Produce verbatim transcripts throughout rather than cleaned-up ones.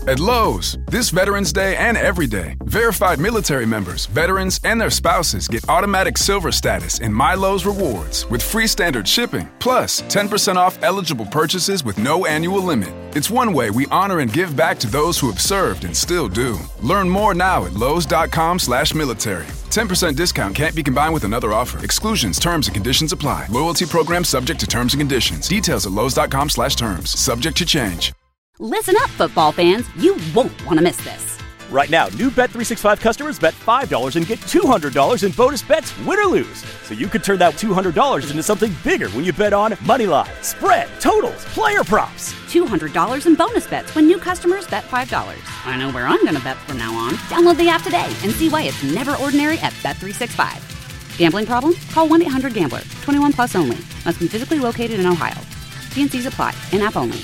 At Lowe's, this Veterans Day and every day, verified military members, veterans, and their spouses get automatic silver status in My Lowe's Rewards with free standard shipping, plus ten percent off eligible purchases with no annual limit. It's one way we honor and give back to those who have served and still do. Learn more now at lowes.com slash military. ten percent discount can't be combined with another offer. Exclusions, terms, and conditions apply. Loyalty program subject to terms and conditions. Details at lowes.com slash terms. Subject to change. Listen up, football fans. You won't want to miss this. Right now, new Bet three sixty-five customers bet five dollars and get two hundred dollars in bonus bets, win or lose. So you could turn that two hundred dollars into something bigger when you bet on money line, spread, totals, player props. two hundred dollars in bonus bets when new customers bet five dollars. I know where I'm going to bet from now on. Download the app today and see why it's never ordinary at Bet three sixty-five. Gambling problem? Call one eight hundred gambler. twenty-one plus only. Must be physically located in Ohio. T and C's apply. In-app only.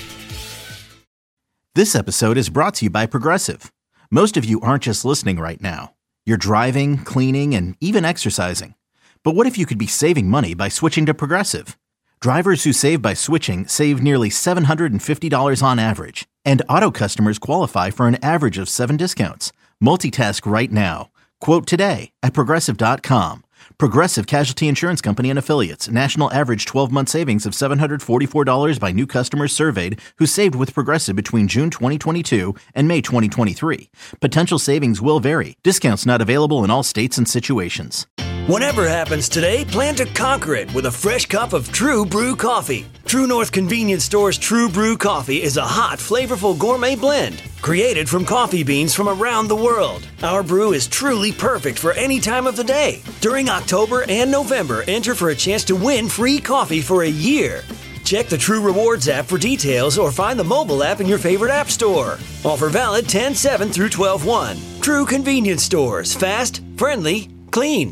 This episode is brought to you by Progressive. Most of you aren't just listening right now. You're driving, cleaning, and even exercising. But what if you could be saving money by switching to Progressive? Drivers who save by switching save nearly seven hundred fifty dollars on average. And auto customers qualify for an average of seven discounts. Multitask right now. Quote today at Progressive dot com. Progressive Casualty Insurance Company and Affiliates. National average twelve-month savings of seven hundred forty-four dollars by new customers surveyed who saved with Progressive between June twenty twenty-two and May twenty twenty-three. Potential savings will vary. Discounts not available in all states and situations. Whatever happens today, plan to conquer it with a fresh cup of True Brew coffee. True North Convenience Store's True Brew coffee is a hot, flavorful gourmet blend created from coffee beans from around the world. Our brew is truly perfect for any time of the day. During October and November, enter for a chance to win free coffee for a year. Check the True Rewards app for details or find the mobile app in your favorite app store. Offer valid ten seven through twelve one. True Convenience Stores. Fast, friendly, clean.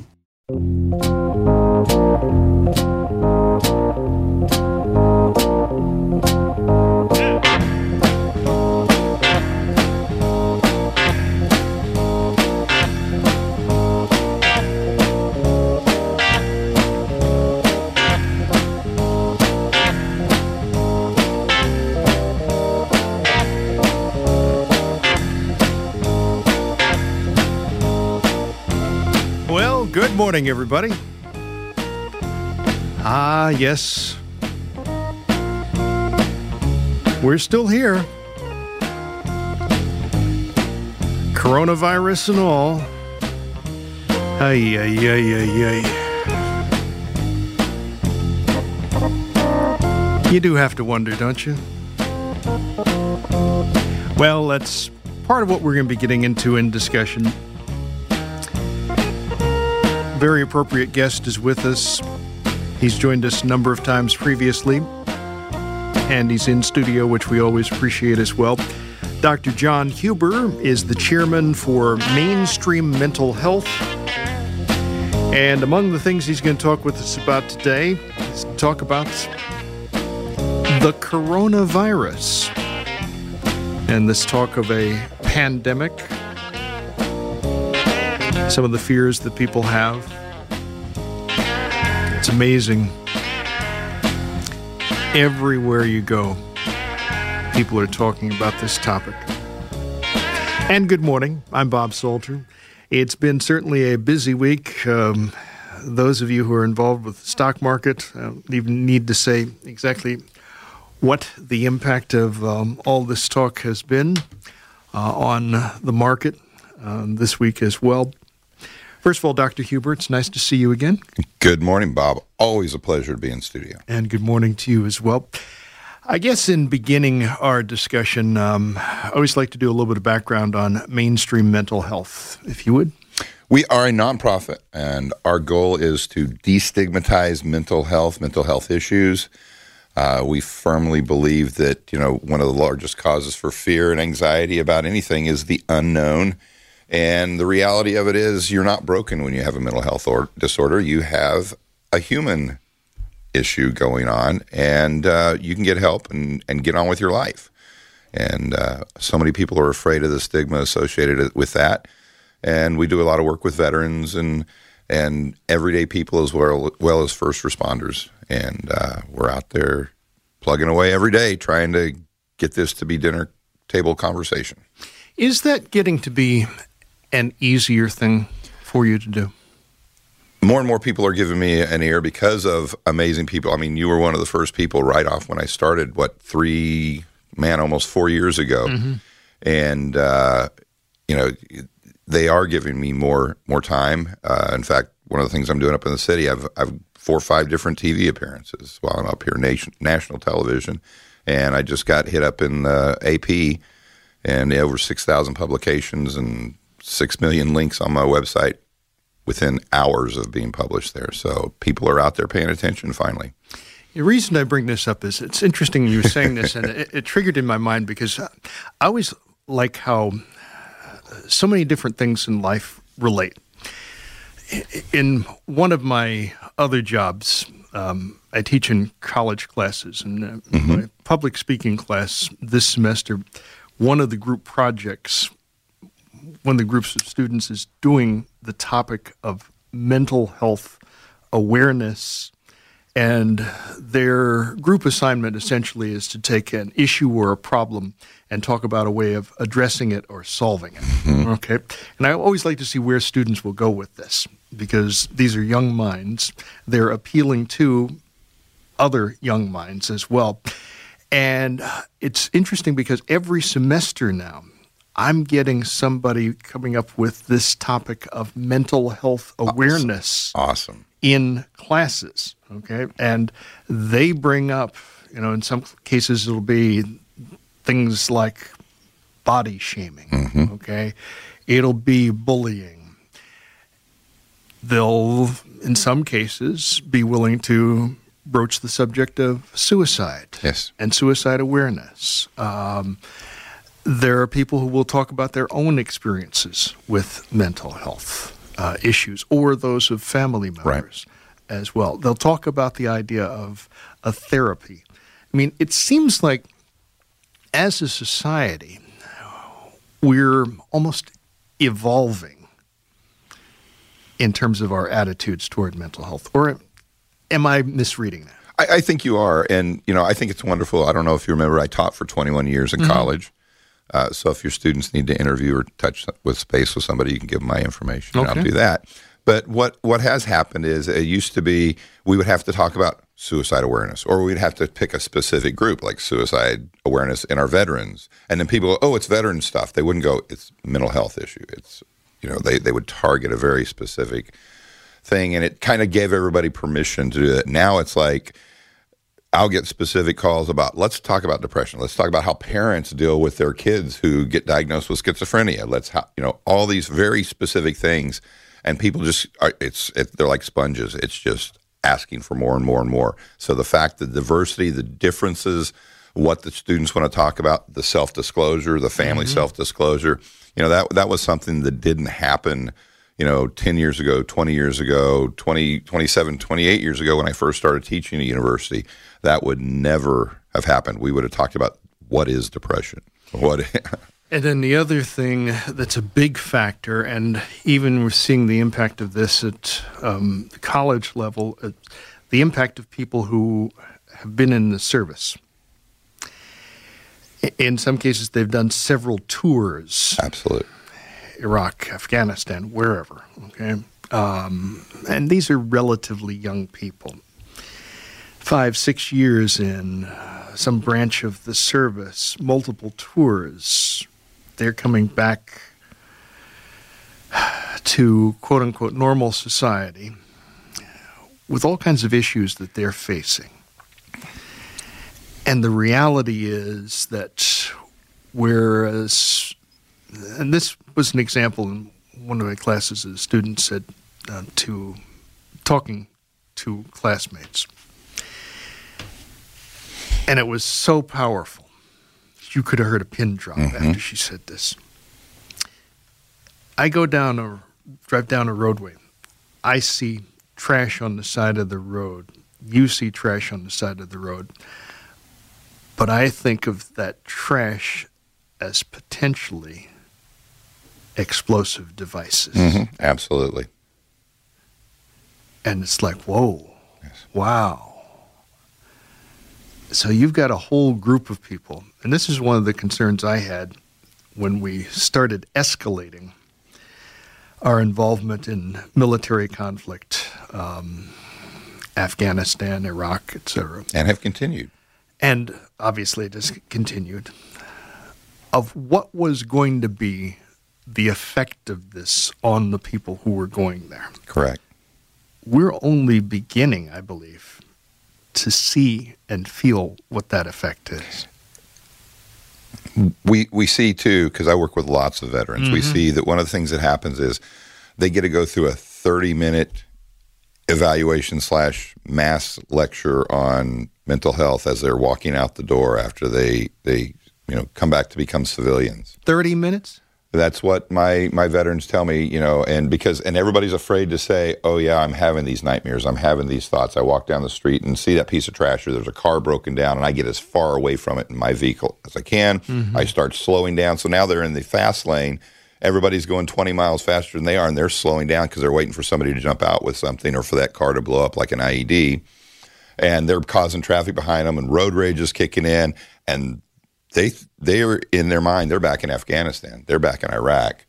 Good morning, everybody. Ah, yes. We're still here. Coronavirus and all. Ay, ay, ay, ay, ay. You do have to wonder, don't you? Well, that's part of what we're going to be getting into in discussion. Very appropriate guest is with us. He's joined us a number of times previously, and he's in studio, which we always appreciate as well. Doctor John Huber is the chairman for Mainstream Mental Health. And among the things he's going to talk with us about today is talk about the coronavirus and this talk of a pandemic. Some of the fears that people have. It's amazing. Everywhere you go, people are talking about this topic. And good morning. I'm Bob Salter. It's been certainly a busy week. Um, those of you who are involved with the stock market uh, even need to say exactly what the impact of um, all this talk has been uh, on the market uh, this week as well. First of all, Doctor Huber, it's nice to see you again. Good morning, Bob. Always a pleasure to be in studio. And good morning to you as well. I guess in beginning our discussion, um, I always like to do a little bit of background on Mainstream Mental Health, if you would. We are a nonprofit, and our goal is to destigmatize mental health, mental health issues. Uh, we firmly believe that, you know, one of the largest causes for fear and anxiety about anything is the unknown. And the reality of it is you're not broken when you have a mental health or disorder. You have a human issue going on, and uh, you can get help and, and get on with your life. And uh, so many people are afraid of the stigma associated with that. And we do a lot of work with veterans and and everyday people as well, well as first responders. And uh, we're out there plugging away every day trying to get this to be dinner table conversation. Is that getting to be an easier thing for you to do? More and more people are giving me an ear because of amazing people. I mean, you were one of the first people right off when I started, what, three, man, almost four years ago. Mm-hmm. And, uh, you know, they are giving me more more time. Uh, in fact, one of the things I'm doing up in the city, I've, I've four or five different T V appearances while I'm up here, nation, national television. And I just got hit up in the A P and over six thousand publications and six million links on my website within hours of being published there. So people are out there paying attention finally. The reason I bring this up is it's interesting you were saying this, and it, it triggered in my mind because I always like how so many different things in life relate. In one of my other jobs, um, I teach in college classes, and uh, mm-hmm. my public speaking class this semester, one of the group projects, one of the groups of students is doing the topic of mental health awareness, and their group assignment essentially is to take an issue or a problem and talk about a way of addressing it or solving it. Mm-hmm. Okay, and I always like to see where students will go with this because these are young minds. They're appealing to other young minds as well. And it's interesting because every semester now, I'm getting somebody coming up with this topic of mental health awareness. Awesome. In classes, okay? And they bring up, you know, in some cases it'll be things like body shaming, mm-hmm. okay? It'll be bullying. They'll, in some cases, be willing to broach the subject of suicide yes. and suicide awareness. Um, there are people who will talk about their own experiences with mental health uh, issues or those of family members right. as well. They'll talk about the idea of a therapy. I mean, it seems like as a society, we're almost evolving in terms of our attitudes toward mental health. Or am I misreading that? I, I think you are. And, you know, I think it's wonderful. I don't know if you remember, I taught for twenty-one years in mm-hmm. college. Uh, so if your students need to interview or touch with space with somebody, you can give them my information, and okay. I'll do that. But what, what has happened is it used to be we would have to talk about suicide awareness, or we'd have to pick a specific group like suicide awareness in our veterans. And then people go, oh, it's veteran stuff. They wouldn't go, it's mental health issue. It's, you know, they, they would target a very specific thing, and it kind of gave everybody permission to do that. Now it's like, I'll get specific calls about, let's talk about depression. Let's talk about how parents deal with their kids who get diagnosed with schizophrenia. Let's, ha- you know, all these very specific things. And people just, are, it's, it, they're like sponges. It's just asking for more and more and more. So the fact, the diversity, the differences, what the students want to talk about, the self-disclosure, the family mm-hmm. self-disclosure, you know, that that was something that didn't happen, you know, ten years ago, twenty years ago, twenty, twenty-seven, twenty-eight years ago when I first started teaching at university. That would never have happened. We would have talked about what is depression. What And then the other thing that's a big factor, and even we're seeing the impact of this at um, the college level, uh, the impact of people who have been in the service. In some cases, they've done several tours. Absolutely. Iraq, Afghanistan, wherever, okay? Um, and these are relatively young people. Five, six years in uh, some branch of the service, multiple tours. They're coming back to quote-unquote normal society with all kinds of issues that they're facing. And the reality is that whereas, and this was an example in one of my classes, a student said uh, to, talking to classmates, and it was so powerful. You could have heard a pin drop mm-hmm. after she said this. I go down a, drive down a roadway. I see trash on the side of the road. You see trash on the side of the road. But I think of that trash as potentially explosive devices. Mm-hmm. Absolutely. And it's like, whoa, yes. Wow. So you've got a whole group of people, and this is one of the concerns I had when we started escalating our involvement in military conflict, um, Afghanistan, Iraq, et cetera. And have continued. And obviously it has continued, of what was going to be the effect of this on the people who were going there. Correct. We're only beginning, I believe, to see and feel what that effect is. We we see, too, because I work with lots of veterans, mm-hmm. we see that one of the things that happens is they get to go through a thirty-minute evaluation slash mass lecture on mental health as they're walking out the door after they, they you know, come back to become civilians. thirty minutes? That's what my, my veterans tell me, you know, and because and everybody's afraid to say, oh, yeah, I'm having these nightmares. I'm having these thoughts. I walk down the street and see that piece of trash or there's a car broken down and I get as far away from it in my vehicle as I can. Mm-hmm. I start slowing down. So now they're in the fast lane. Everybody's going twenty miles faster than they are and they're slowing down because they're waiting for somebody to jump out with something or for that car to blow up like an I E D. And they're causing traffic behind them and road rage is kicking in and They they are in their mind, they're back in Afghanistan, they're back in Iraq,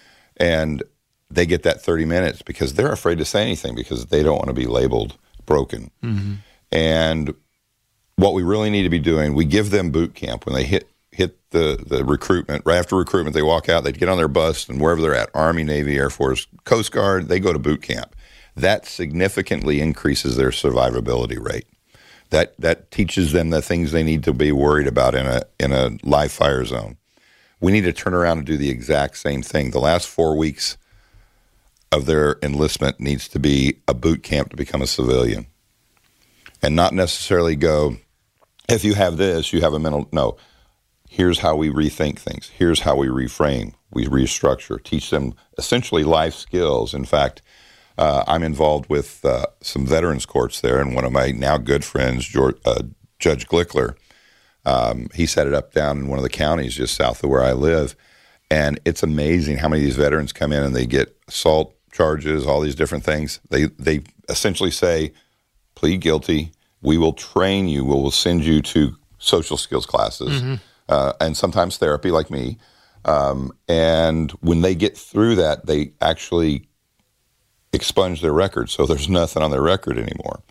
and they get that thirty minutes because they're afraid to say anything because they don't want to be labeled broken. Mm-hmm. And what we really need to be doing, we give them boot camp when they hit hit the, the recruitment. Right after recruitment, they walk out, they get on their bus, and wherever they're at, Army, Navy, Air Force, Coast Guard, they go to boot camp. That significantly increases their survivability rate. That that teaches them the things they need to be worried about in a in a live fire zone. We need to turn around and do the exact same thing. The last four weeks of their enlistment needs to be a boot camp to become a civilian, and not necessarily go, if you have this, you have a mental. No, here's how we rethink things. Here's how we reframe. We restructure. Teach them essentially life skills. In fact. Uh, I'm involved with uh, some veterans courts there, and one of my now good friends, George, uh, Judge Glickler, um, he set it up down in one of the counties just south of where I live, and it's amazing how many of these veterans come in and they get assault charges, all these different things. They they essentially say, plead guilty, we will train you, we will send you to social skills classes, mm-hmm. uh, and sometimes therapy like me, um, and when they get through that, they actually expunge their record, so there's nothing on their record anymore.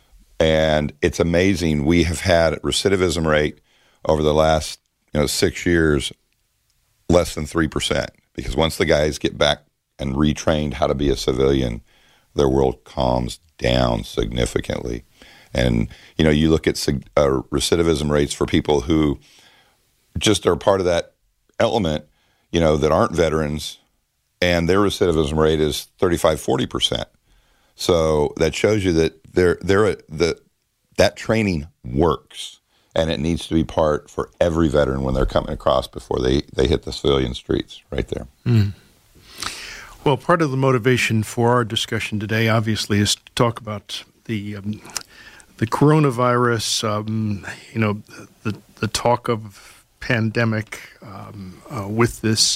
And it's amazing. We have had recidivism rate over the last you know six years less than three percent because once the guys get back and retrained how to be a civilian, their world calms down significantly. And you know you look at uh, recidivism rates for people who just are part of that element, you know, that aren't veterans, and their recidivism rate is thirty-five, forty percent. So that shows you that they're, they're, the, that training works, and it needs to be part for every veteran when they're coming across before they, they hit the civilian streets right there. Mm. Well, part of the motivation for our discussion today, obviously, is to talk about the um, the coronavirus, um, you know, the, the talk of pandemic um, uh, with this.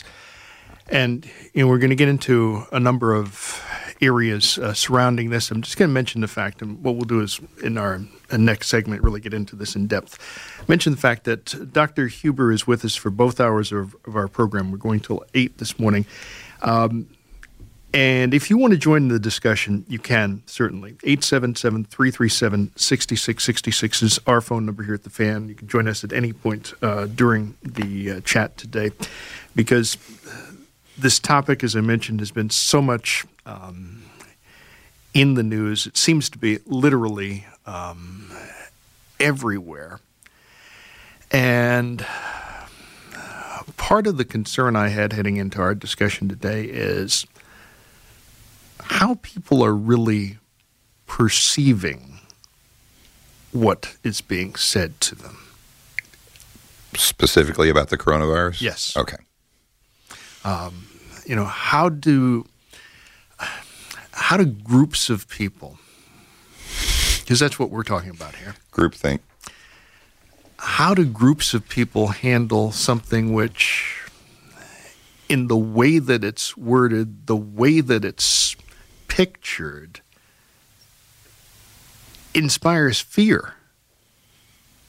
And you know, we're going to get into a number of areas uh, surrounding this. I'm just going to mention the fact, and what we'll do is in our uh, next segment really get into this in depth. Mention the fact that Doctor Huber is with us for both hours of, of our program. We're going till eight this morning. Um, and if you want to join the discussion, you can, certainly. eight seven seven, three three seven, six six six six is our phone number here at The Fan. You can join us at any point uh, during the uh, chat today, because this topic, as I mentioned, has been so much um, in the news. It seems to be literally um, everywhere. And part of the concern I had heading into our discussion today is how people are really perceiving what is being said to them. Specifically about the coronavirus? Yes. Okay. Um, you know, how do how do groups of people, because that's what we're talking about here. Groupthink. How do groups of people handle something which, in the way that it's worded, the way that it's pictured, inspires fear?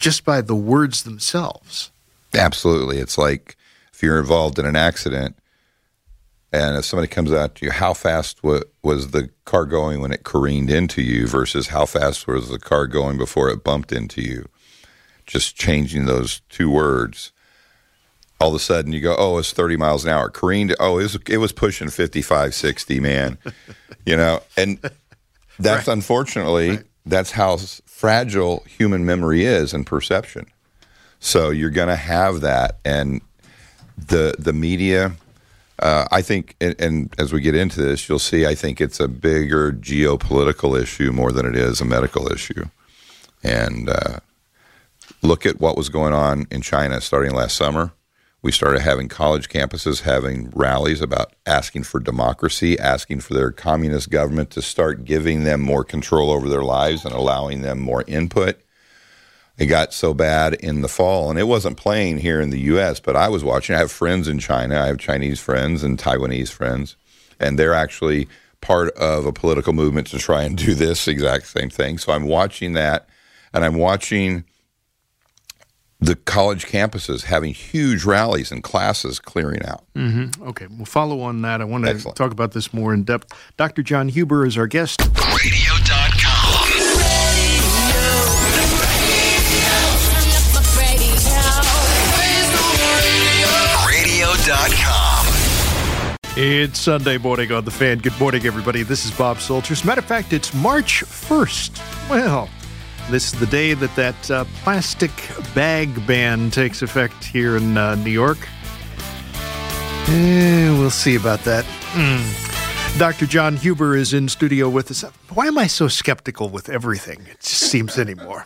just by the words themselves. Absolutely. It's like if you're involved in an accident and if somebody comes out to you, how fast w- was the car going when it careened into you versus how fast was the car going before it bumped into you? Just changing those two words. All of a sudden you go, oh, it's thirty miles an hour. Careened, oh, it was, it was pushing fifty-five, sixty, man. You know, and that's right. Unfortunately, right. That's how fragile human memory is and perception. So you're going to have that. And the the media, uh, I think, and, and as we get into this, you'll see, I think it's a bigger geopolitical issue more than it is a medical issue. And uh, look at what was going on in China starting last summer. We started having college campuses having rallies about asking for democracy, asking for their communist government to start giving them more control over their lives and allowing them more input. It got so bad in the fall, and it wasn't playing here in the U S, but I was watching. I have friends in China. I have Chinese friends and Taiwanese friends, and they're actually part of a political movement to try and do this exact same thing. So I'm watching that, and I'm watching the college campuses having huge rallies and classes clearing out. Mm-hmm. Okay, we'll follow on that. I want to Excellent. talk about this more in depth. Doctor John Huber is our guest. radio dot com. radio dot com. It's Sunday morning on The Fan. Good morning, everybody. This is Bob Solters. Matter of fact, it's March first. Well, this is the day that that uh, plastic bag ban takes effect here in uh, New York. Eh, we'll see about that. Mm. Doctor John Huber is in studio with us. Why am I so skeptical with everything? It just seems anymore.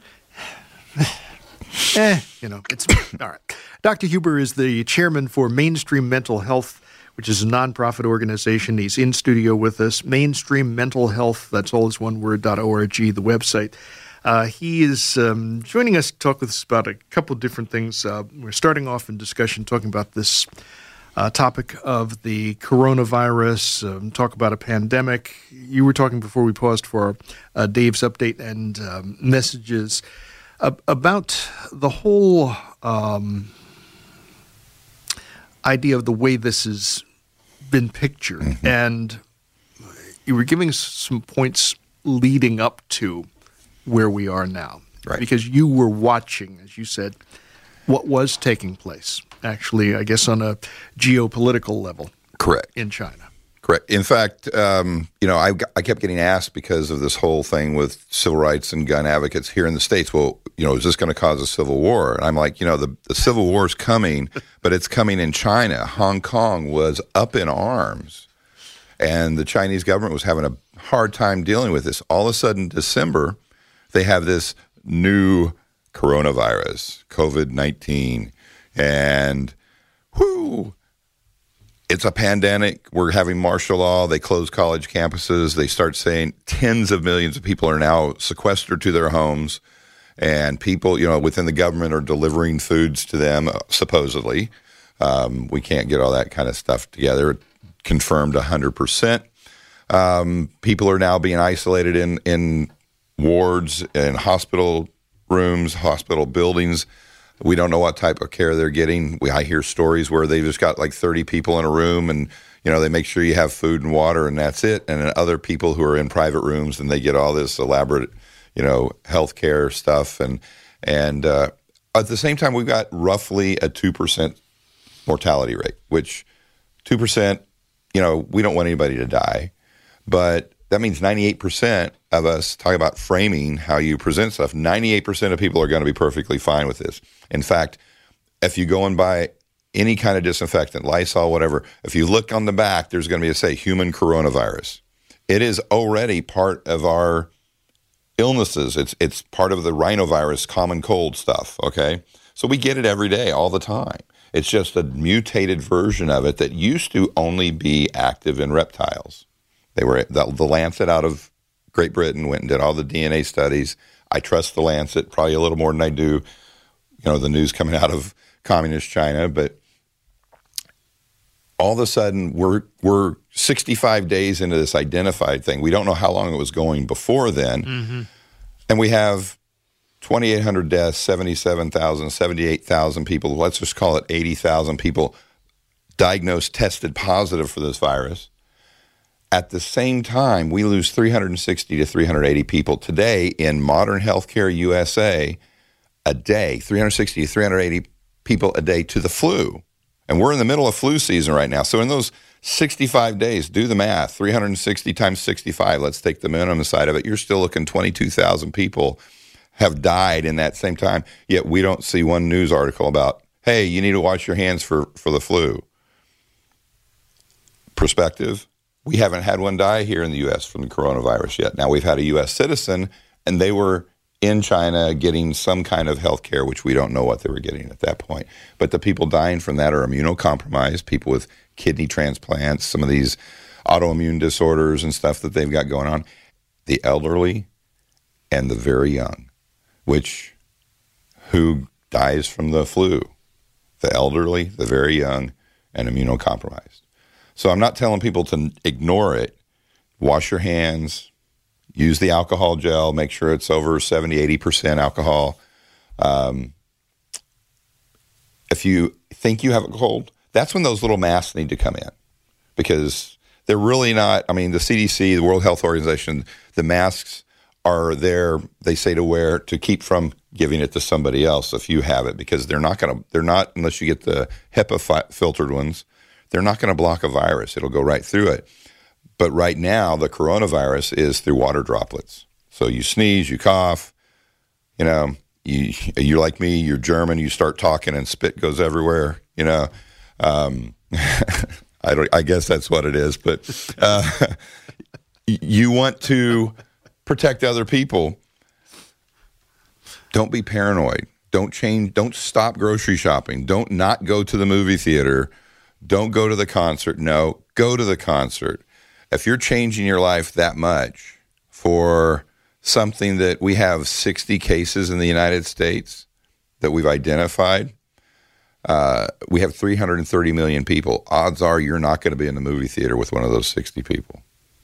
eh, you know, it's all right. Doctor Huber is the chairman for Mainstream Mental Health, which is a nonprofit organization. He's in studio with us. Mainstream Mental Health, that's all is one word, .org, the website. Uh, he is um, joining us to talk with us about a couple of different things. Uh, we're starting off in discussion talking about this uh, topic of the coronavirus, um, talk about a pandemic. You were talking before we paused for uh, Dave's update and um, messages uh, about the whole um, idea of the way this has been pictured. Mm-hmm. And you were giving some points leading up to where we are now. Right. Because you were watching, as you said, what was taking place, actually, I guess, on a geopolitical level. Correct. In China. Correct. In fact, um, you know, I, I kept getting asked because of this whole thing with civil rights and gun advocates here in the States, well, you know, is this going to cause a civil war? And I'm like, you know, the, the civil war is coming, but it's coming in China. Hong Kong was up in arms, and the Chinese government was having a hard time dealing with this. All of a sudden, December, they have this new coronavirus, COVID nineteen, and whoo, it's a pandemic. We're having martial law. They close college campuses. They start saying tens of millions of people are now sequestered to their homes, and people, you know, within the government are delivering foods to them, supposedly. Um, we can't get all that kind of stuff together. Confirmed one hundred percent. Um, people are now being isolated in, in wards and hospital rooms, hospital buildings. We don't know what type of care they're getting. We I hear stories where they've just got like thirty people in a room, and you know they make sure you have food and water, and that's it. And then other people who are in private rooms, and they get all this elaborate, you know, health care stuff. And and uh, at the same time, we've got roughly a two percent mortality rate, which two percent, you know, we don't want anybody to die, but that means ninety-eight percent of us, talk about framing how you present stuff, ninety-eight percent of people are going to be perfectly fine with this. In fact, if you go and buy any kind of disinfectant, Lysol, whatever, if you look on the back, there's going to be a say human coronavirus. It is already part of our illnesses. It's it's part of the rhinovirus, common cold stuff, okay? So we get it every day, all the time. It's just a mutated version of it that used to only be active in reptiles. They were the, the Lancet out of Great Britain went and did all the D N A studies. I trust the Lancet probably a little more than I do, you know, the news coming out of communist China. But all of a sudden, we're we're sixty-five days into this identified thing. We don't know how long it was going before then, mm-hmm. and we have twenty-eight hundred deaths, seventy-seven thousand, seventy-eight thousand people, let's just call it eighty thousand people diagnosed, tested positive for this virus. At the same time, we lose three hundred sixty to three hundred eighty people today in modern healthcare U S A a day, three hundred sixty to three hundred eighty people a day to the flu. And we're in the middle of flu season right now. So in those sixty-five days, do the math, three hundred sixty times sixty-five, let's take the minimum side of it. You're still looking twenty-two thousand people have died in that same time. Yet we don't see one news article about, hey, you need to wash your hands for, for the flu. Perspective, we haven't had one die here in the U S from the coronavirus yet. Now, we've had a U S citizen, and they were in China getting some kind of health care, which we don't know what they were getting at that point. But the people dying from that are immunocompromised, people with kidney transplants, some of these autoimmune disorders and stuff that they've got going on, the elderly and the very young, which who dies from the flu? The elderly, the very young, and immunocompromised. So I'm not telling people to ignore it. Wash your hands, use the alcohol gel, make sure it's over seventy, eighty percent alcohol. Um, if you think you have a cold, that's when those little masks need to come in, because they're really not, I mean, the C D C, the World Health Organization, the masks are there, they say to wear to keep from giving it to somebody else if you have it, because they're not going to, they're not, unless you get the HEPA fi- filtered ones, they're not going to block a virus. It'll go right through it. But right now, the coronavirus is through water droplets. So you sneeze, you cough, you know, you, you're like me, you're German, you start talking and spit goes everywhere, you know. Um, I, don't, I guess that's what it is. But uh, you want to protect other people. Don't be paranoid. Don't change. Don't stop grocery shopping. Don't not go to the movie theater. Don't go to the concert. No, go to the concert. If you're changing your life that much for something that we have sixty cases in the United States that we've identified, uh, we have three hundred thirty million people. Odds are you're not going to be in the movie theater with one of those sixty people.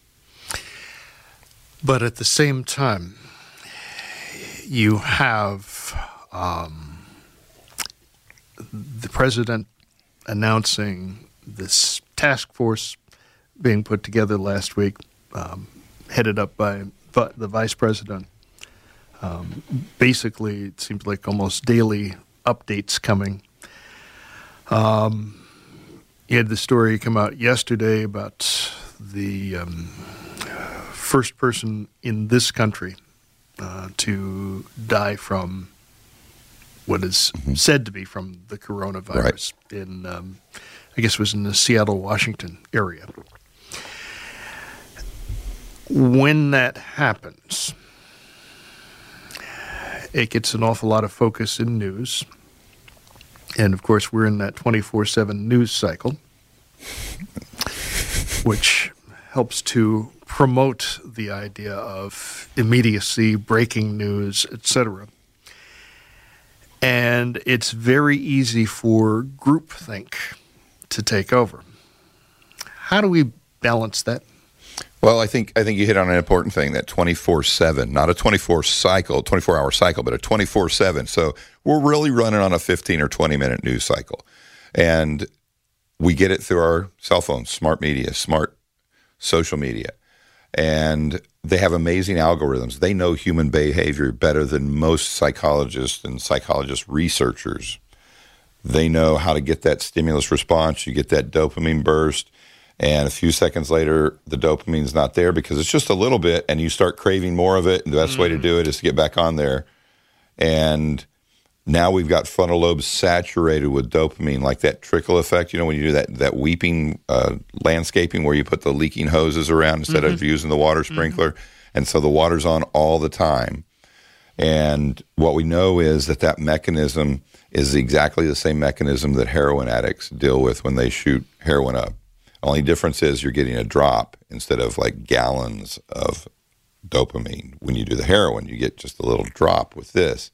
But at the same time, you have um, the president announcing this task force being put together last week, um, headed up by v- the vice president. Um, basically, it seems like almost daily updates coming. Um, you had the story come out yesterday about the um, first person in this country uh, to die from what is mm-hmm. said to be from the coronavirus right. in, um, I guess it was in the Seattle, Washington area. When that happens, it gets an awful lot of focus in news. And, of course, we're in that twenty-four seven news cycle, which helps to promote the idea of immediacy, breaking news, et cetera. And it's very easy for groupthink to take over. How do we balance that? Well, I think I think you hit on an important thing, that twenty-four seven, not a twenty-four cycle, twenty-four hour cycle, but a twenty-four seven. So we're really running on a fifteen or twenty minute news cycle. And we get it through our cell phones, smart media, smart social media. And they have amazing algorithms. They know human behavior better than most psychologists and psychologist researchers. They know how to get that stimulus response. You get that dopamine burst. And a few seconds later, the dopamine's not there because it's just a little bit, and you start craving more of it. And the best mm. way to do it is to get back on there. And now we've got frontal lobes saturated with dopamine, like that trickle effect. You know, when you do that that weeping uh, landscaping where you put the leaking hoses around instead mm-hmm. of using the water sprinkler. Mm-hmm. And so the water's on all the time. And what we know is that that mechanism is exactly the same mechanism that heroin addicts deal with when they shoot heroin up. Only difference is you're getting a drop instead of like gallons of dopamine. When you do the heroin, you get just a little drop with this.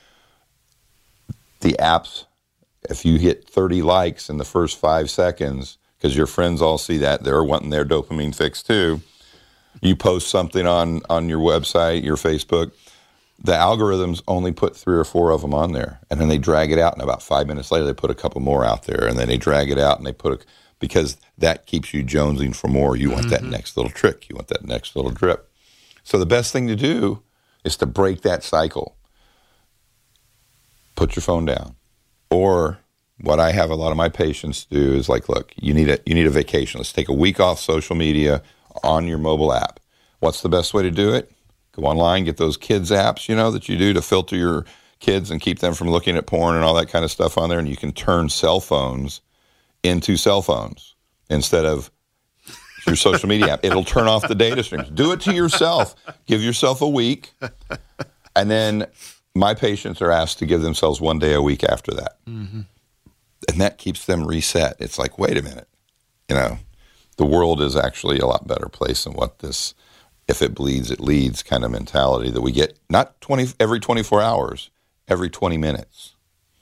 The apps, if you hit thirty likes in the first five seconds, because your friends all see that, they're wanting their dopamine fix too. You post something on, on your website, your Facebook, the algorithms only put three or four of them on there, and then they drag it out, and about five minutes later they put a couple more out there, and then they drag it out and they put a, because that keeps you jonesing for more. You want mm-hmm. that next little trick. You want that next little drip. So the best thing to do is to break that cycle. Put your phone down. Or what I have a lot of my patients do is like, look, you need a you need a vacation. Let's take a week off social media on your mobile app. What's the best way to do it? Go online, get those kids apps, you know, that you do to filter your kids and keep them from looking at porn and all that kind of stuff on there. And you can turn cell phones into cell phones instead of your social media app. It'll turn off the data streams. Do it to yourself. Give yourself a week. And then my patients are asked to give themselves one day a week after that. Mm-hmm. And that keeps them reset. It's like, wait a minute. You know, the world is actually a lot better place than what this, if it bleeds, it leads kind of mentality that we get, not twenty every twenty-four hours, every twenty minutes.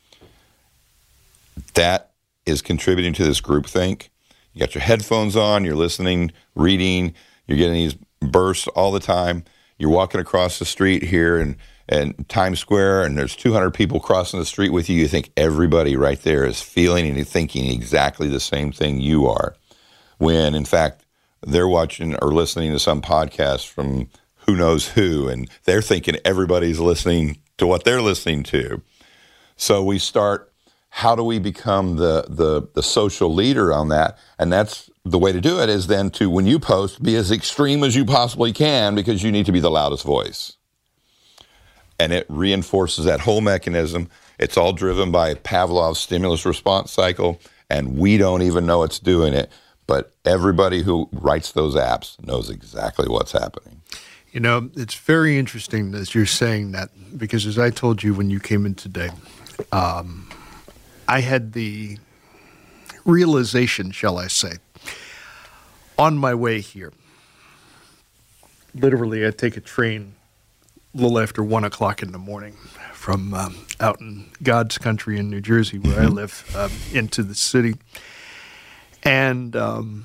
That is contributing to this groupthink. You got your headphones on, you're listening, reading, you're getting these bursts all the time. You're walking across the street here in, in Times Square, and there's two hundred people crossing the street with you. You think everybody right there is feeling and thinking exactly the same thing you are, when in fact they're watching or listening to some podcast from who knows who, and they're thinking everybody's listening to what they're listening to. So we start, how do we become the, the, the social leader on that? And that's the way to do it, is then to, when you post, be as extreme as you possibly can, because you need to be the loudest voice. And it reinforces that whole mechanism. It's all driven by Pavlov's stimulus response cycle, and we don't even know it's doing it. But everybody who writes those apps knows exactly what's happening. You know, it's very interesting that you're saying that, because as I told you when you came in today, um, I had the realization, shall I say, on my way here. Literally, I take a train a little after one o'clock in the morning from um, out in God's country in New Jersey, where I live, um, into the city. And um,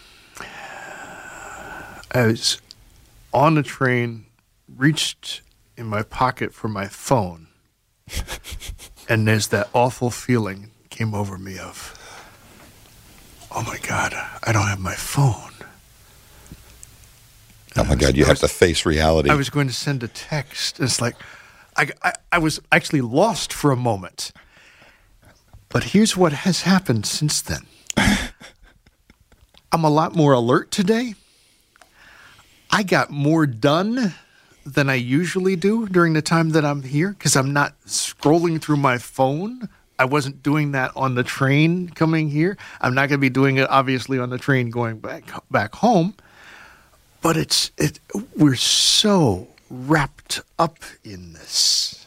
I was on the train, reached in my pocket for my phone, and there's that awful feeling came over me of, oh my God, I don't have my phone. Oh my God, you have to face reality. I was going to send a text. It's like, I, I, I was actually lost for a moment. But here's what has happened since then. I'm a lot more alert today. I got more done than I usually do during the time that I'm here, because I'm not scrolling through my phone. I wasn't doing that on the train coming here. I'm not going to be doing it, obviously, on the train going back back home. But it's it. We're so wrapped up in this,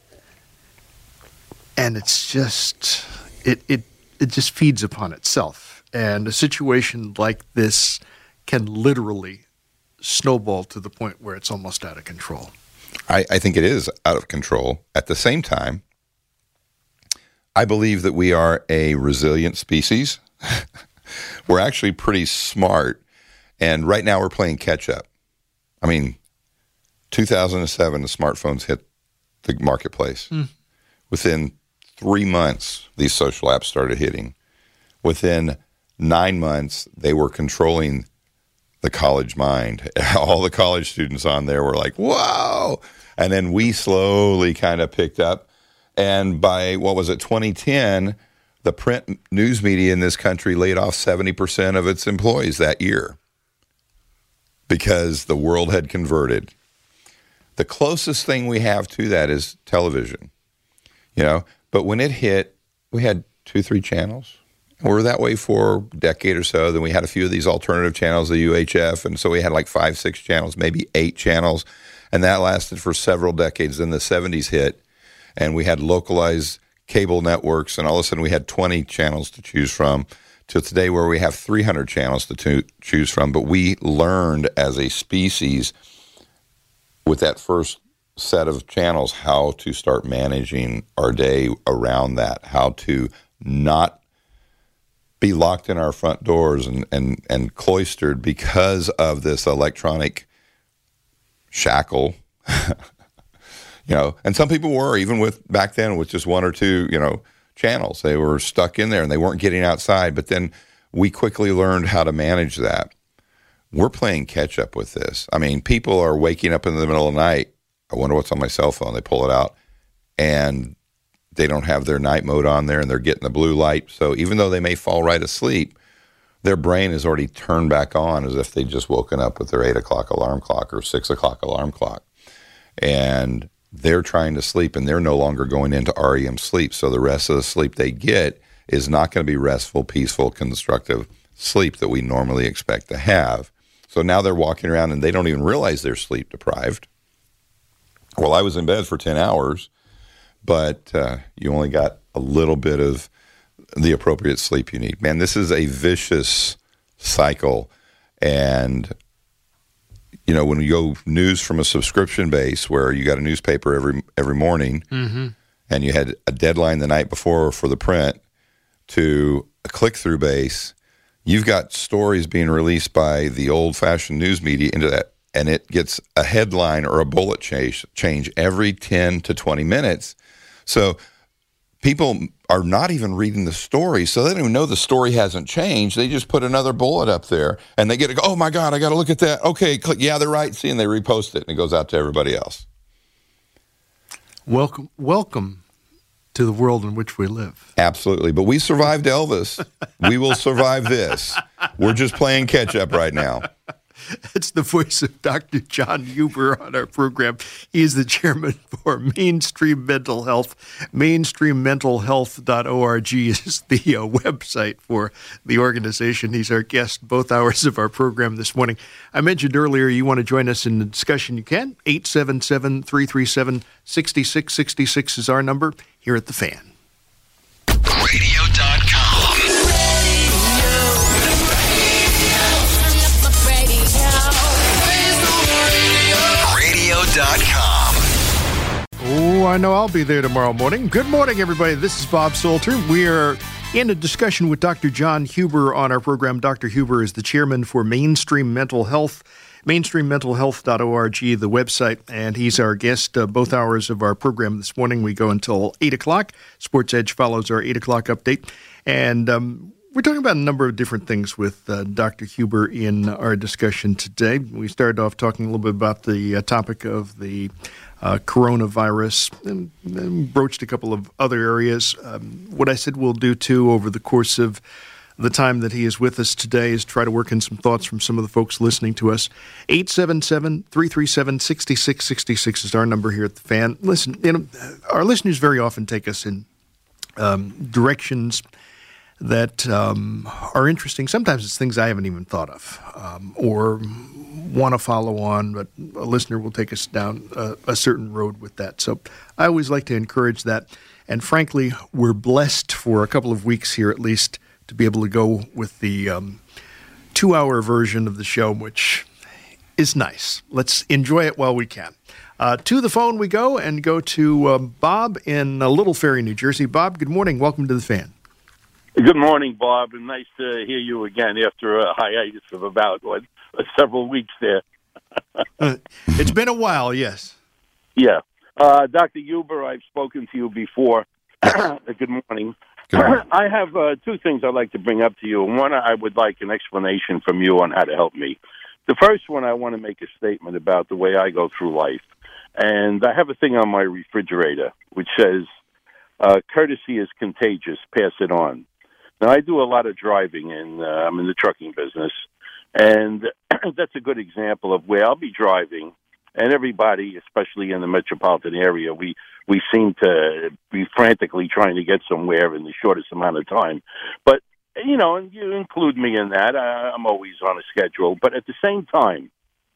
and it's just it it it just feeds upon itself. And a situation like this can literally snowball to the point where it's almost out of control. I, I think it is out of control. At the same time, I believe that we are a resilient species. We're actually pretty smart. And right now we're playing catch up. I mean, two thousand seven, the smartphones hit the marketplace. Mm. Within three months, these social apps started hitting. Within nine months, they were controlling the college mind. All the college students on there were like, whoa! And then we slowly kind of picked up. And by, what was it, twenty ten, the print news media in this country laid off seventy percent of its employees that year, because the world had converted. The closest thing we have to that is television, you know. But when it hit, we had two, three channels. We were that way for a decade or so. Then we had a few of these alternative channels, the U H F, and so we had like five, six channels, maybe eight channels, and that lasted for several decades. Then the seventies hit, and we had localized cable networks, and all of a sudden we had twenty channels to choose from, to today where we have three hundred channels to to choose from. But we learned as a species with that first set of channels how to start managing our day around that, how to not be locked in our front doors and, and, and cloistered because of this electronic shackle You know, and some people were, even with back then with just one or two, you know, channels. They were stuck in there and they weren't getting outside. But then we quickly learned how to manage that. We're playing catch up with this. I mean, people are waking up in the middle of the night. I wonder what's on my cell phone. They pull it out and they don't have their night mode on there and they're getting the blue light. So even though they may fall right asleep, their brain is already turned back on as if they just woken up with their eight o'clock alarm clock or six o'clock alarm clock. And they're trying to sleep and they're no longer going into R E M sleep. So the rest of the sleep they get is not going to be restful, peaceful, constructive sleep that we normally expect to have. So now they're walking around and they don't even realize they're sleep deprived. Well, I was in bed for ten hours, but uh, you only got a little bit of the appropriate sleep you need. Man, this is a vicious cycle. And you know, when you go news from a subscription base where you got a newspaper every every morning mm-hmm. and you had a deadline the night before for the print to a click-through base, you've got stories being released by the old-fashioned news media into that, and it gets a headline or a bullet change, change every ten to twenty minutes. So people are not even reading the story, so they don't even know the story hasn't changed. They just put another bullet up there, and they get to go, oh, my God, I got to look at that. Okay, click, yeah, they're right. See, and they repost it, and it goes out to everybody else. Welcome, welcome to the world in which we live. Absolutely, but we survived Elvis. We will survive this. We're just playing catch-up right now. It's the voice of Doctor John Huber on our program. He is the chairman for Mainstream Mental Health. mainstream mental health dot org is the uh, website for the organization. He's our guest both hours of our program this morning. I mentioned earlier you want to join us in the discussion. You can. eight seven seven, three three seven, six six six six is our number here at The Fan. radio dot com. radio dot com. Oh, I know I'll be there tomorrow morning. Good morning, everybody. This is Bob Salter. We are in a discussion with Doctor John Huber on our program. Doctor Huber is the chairman for Mainstream Mental Health. mainstream mental health dot org, the website, and he's our guest uh, both hours of our program this morning. We go until eight o'clock. Sports Edge follows our eight o'clock update. And um, we're talking about a number of different things with uh, Doctor Huber in our discussion today. We started off talking a little bit about the uh, topic of the uh, coronavirus and then broached a couple of other areas. Um, what I said we'll do, too, over the course of the time that he is with us today is try to work in some thoughts from some of the folks listening to us. eight seven seven, three three seven, six six six six is our number here at The Fan. Listen, you know, our listeners very often take us in um, directions that um, are interesting. Sometimes it's things I haven't even thought of um, or want to follow on, but a listener will take us down a, a certain road with that. So I always like to encourage that. And frankly, we're blessed for a couple of weeks here at least to be able to go with the um, two-hour version of the show, which is nice. Let's enjoy it while we can. Uh, to the phone we go and go to uh, Bob in uh, Little Ferry, New Jersey. Bob, good morning. Welcome to The Fan. Good morning, Bob, and nice to hear you again after a hiatus of about, what, several weeks there. uh, it's been a while, yes. Yeah. Uh, Doctor Huber, I've spoken to you before. Good morning. I have uh, two things I'd like to bring up to you. One, I would like an explanation from you on how to help me. The first one, I want to make a statement about the way I go through life. And I have a thing on my refrigerator which says, uh, courtesy is contagious, pass it on. Now, I do a lot of driving, and uh, I'm in the trucking business. And that's a good example of where I'll be driving, and everybody, especially in the metropolitan area, we, we seem to be frantically trying to get somewhere in the shortest amount of time. But, you know, and you include me in that. I, I'm always on a schedule. But at the same time,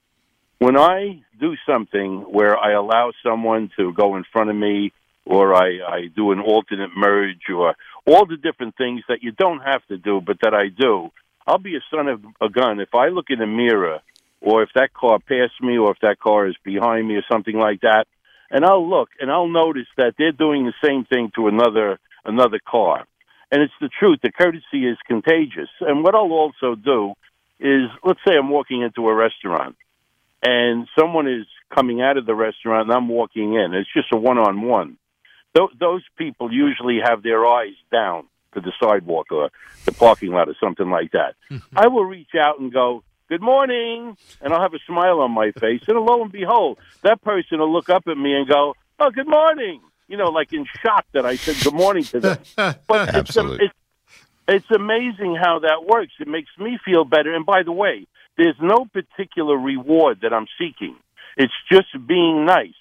when I do something where I allow someone to go in front of me, or I, I do an alternate merge, or all the different things that you don't have to do, but that I do, I'll be a son of a gun. If I look in the mirror, or if that car passed me, or if that car is behind me or something like that, and I'll look and I'll notice that they're doing the same thing to another another car. And it's the truth. The courtesy is contagious. And what I'll also do is, let's say I'm walking into a restaurant and someone is coming out of the restaurant and I'm walking in. It's just a one-on-one. Th- those people usually have their eyes down to the sidewalk or the parking lot or something like that. I will reach out and go, good morning, and I'll have a smile on my face. And lo and behold, that person will look up at me and go, oh, good morning. You know, like in shock that I said good morning to them. But Absolutely. It's, it's, it's amazing how that works. It makes me feel better. And by the way, there's no particular reward that I'm seeking. It's just being nice.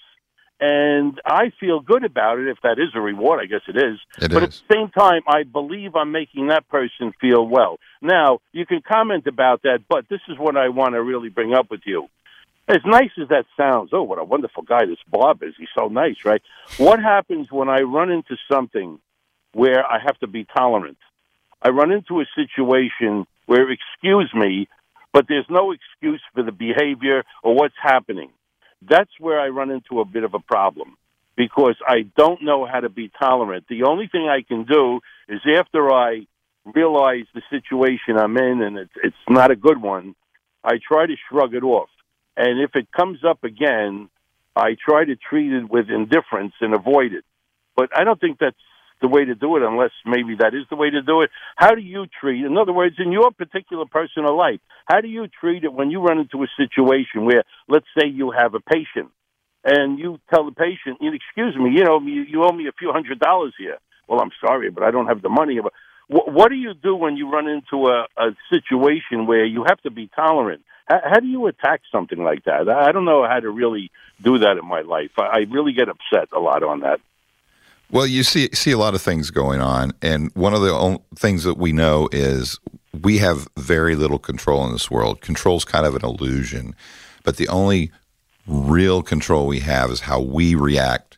And I feel good about it. If that is a reward, I guess it is. It but is. at the same time, I believe I'm making that person feel well. Now, you can comment about that, but this is what I want to really bring up with you. As nice as that sounds, oh, what a wonderful guy this Bob is. He's so nice, right? What happens when I run into something where I have to be tolerant? I run into a situation where, excuse me, but there's no excuse for the behavior or what's happening. That's where I run into a bit of a problem because I don't know how to be tolerant. The only thing I can do is after I realize the situation I'm in and it's, it's not a good one, I try to shrug it off. And if it comes up again, I try to treat it with indifference and avoid it. But I don't think that's the way to do it unless maybe that is the way to do it. How do you treat, in other words, in your particular personal life, how do you treat it when you run into a situation where, let's say you have a patient and you tell the patient, excuse me, you know, you, you owe me a few hundred dollars here. Well, I'm sorry, but I don't have the money. But what do you do when you run into a, a situation where you have to be tolerant? How, how do you attack something like that? I don't know how to really do that in my life. I, I really get upset a lot on that. Well, you see see a lot of things going on, and one of the only things that we know is we have very little control in this world. Control's kind of an illusion, but the only real control we have is how we react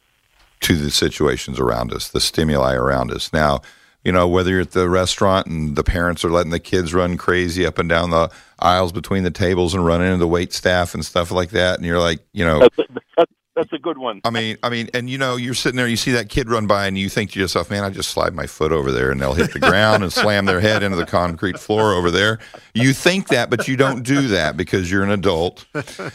to the situations around us, the stimuli around us. Now, you know, whether you're at the restaurant and the parents are letting the kids run crazy up and down the aisles between the tables and running into the wait staff and stuff like that, and you're like, you know... That's, that's, that's a good one. I mean, I mean, and you know, you're sitting there, you see that kid run by, and you think to yourself, "Man, I just slide my foot over there, and they'll hit the ground and slam their head into the concrete floor over there." You think that, but you don't do that because you're an adult,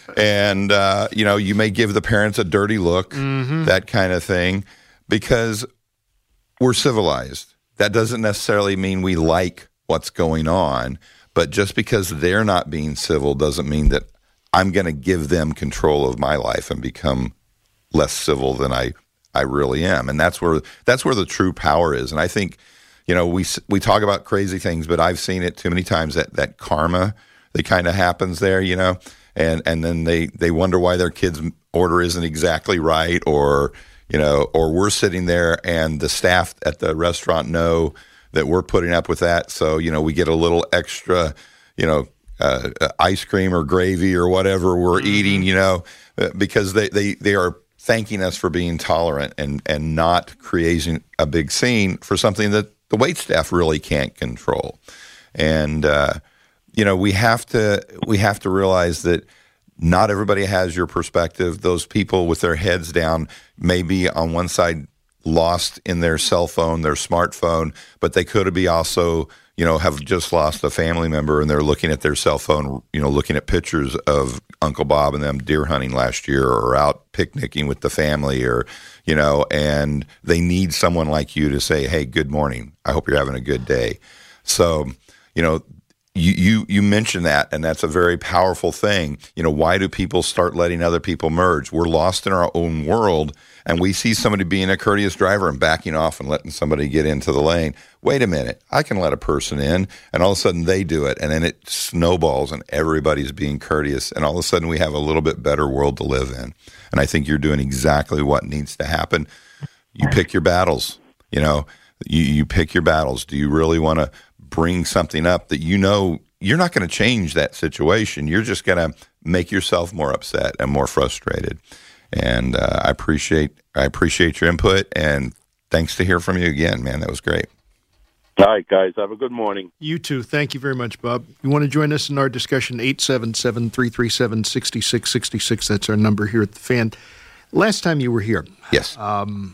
and uh, you know, you may give the parents a dirty look, mm-hmm. that kind of thing, because we're civilized. That doesn't necessarily mean we like what's going on, but just because they're not being civil doesn't mean that I'm going to give them control of my life and become less civil than I, I really am. And that's where that's where the true power is. And I think, you know, we we talk about crazy things, but I've seen it too many times that, that karma that kind of happens there, you know, and, and then they, they wonder why their kid's order isn't exactly right, or, you know, or we're sitting there and the staff at the restaurant know that we're putting up with that. So, you know, we get a little extra, you know, Uh, ice cream or gravy or whatever we're mm-hmm. eating, you know, uh, because they, they, they are thanking us for being tolerant and, and not creating a big scene for something that the waitstaff really can't control. And, uh, you know, we have to we have to realize that not everybody has your perspective. Those people with their heads down may be on one side lost in their cell phone, their smartphone, but they could be also, you know, have just lost a family member and they're looking at their cell phone, you know, looking at pictures of Uncle Bob and them deer hunting last year or out picnicking with the family, or, you know, and they need someone like you to say, hey, good morning. I hope you're having a good day. So, you know, you, you, you mentioned that, and that's a very powerful thing. You know, why do people start letting other people merge? We're lost in our own world, and we see somebody being a courteous driver and backing off and letting somebody get into the lane. Wait a minute, I can let a person in, and all of a sudden they do it, and then it snowballs and everybody's being courteous, and all of a sudden we have a little bit better world to live in. And I think you're doing exactly what needs to happen. You pick your battles, you know, you, you pick your battles. Do you really want to bring something up that you know you're not going to change that situation? You're just going to make yourself more upset and more frustrated. And uh, I appreciate I appreciate your input, and thanks to hear from you again, man. That was great. All right, guys. Have a good morning. You too. Thank you very much, Bob. You want to join us in our discussion, eight seven seven, three three seven, six six six six. That's our number here at the Fan. Last time you were here, yes, um,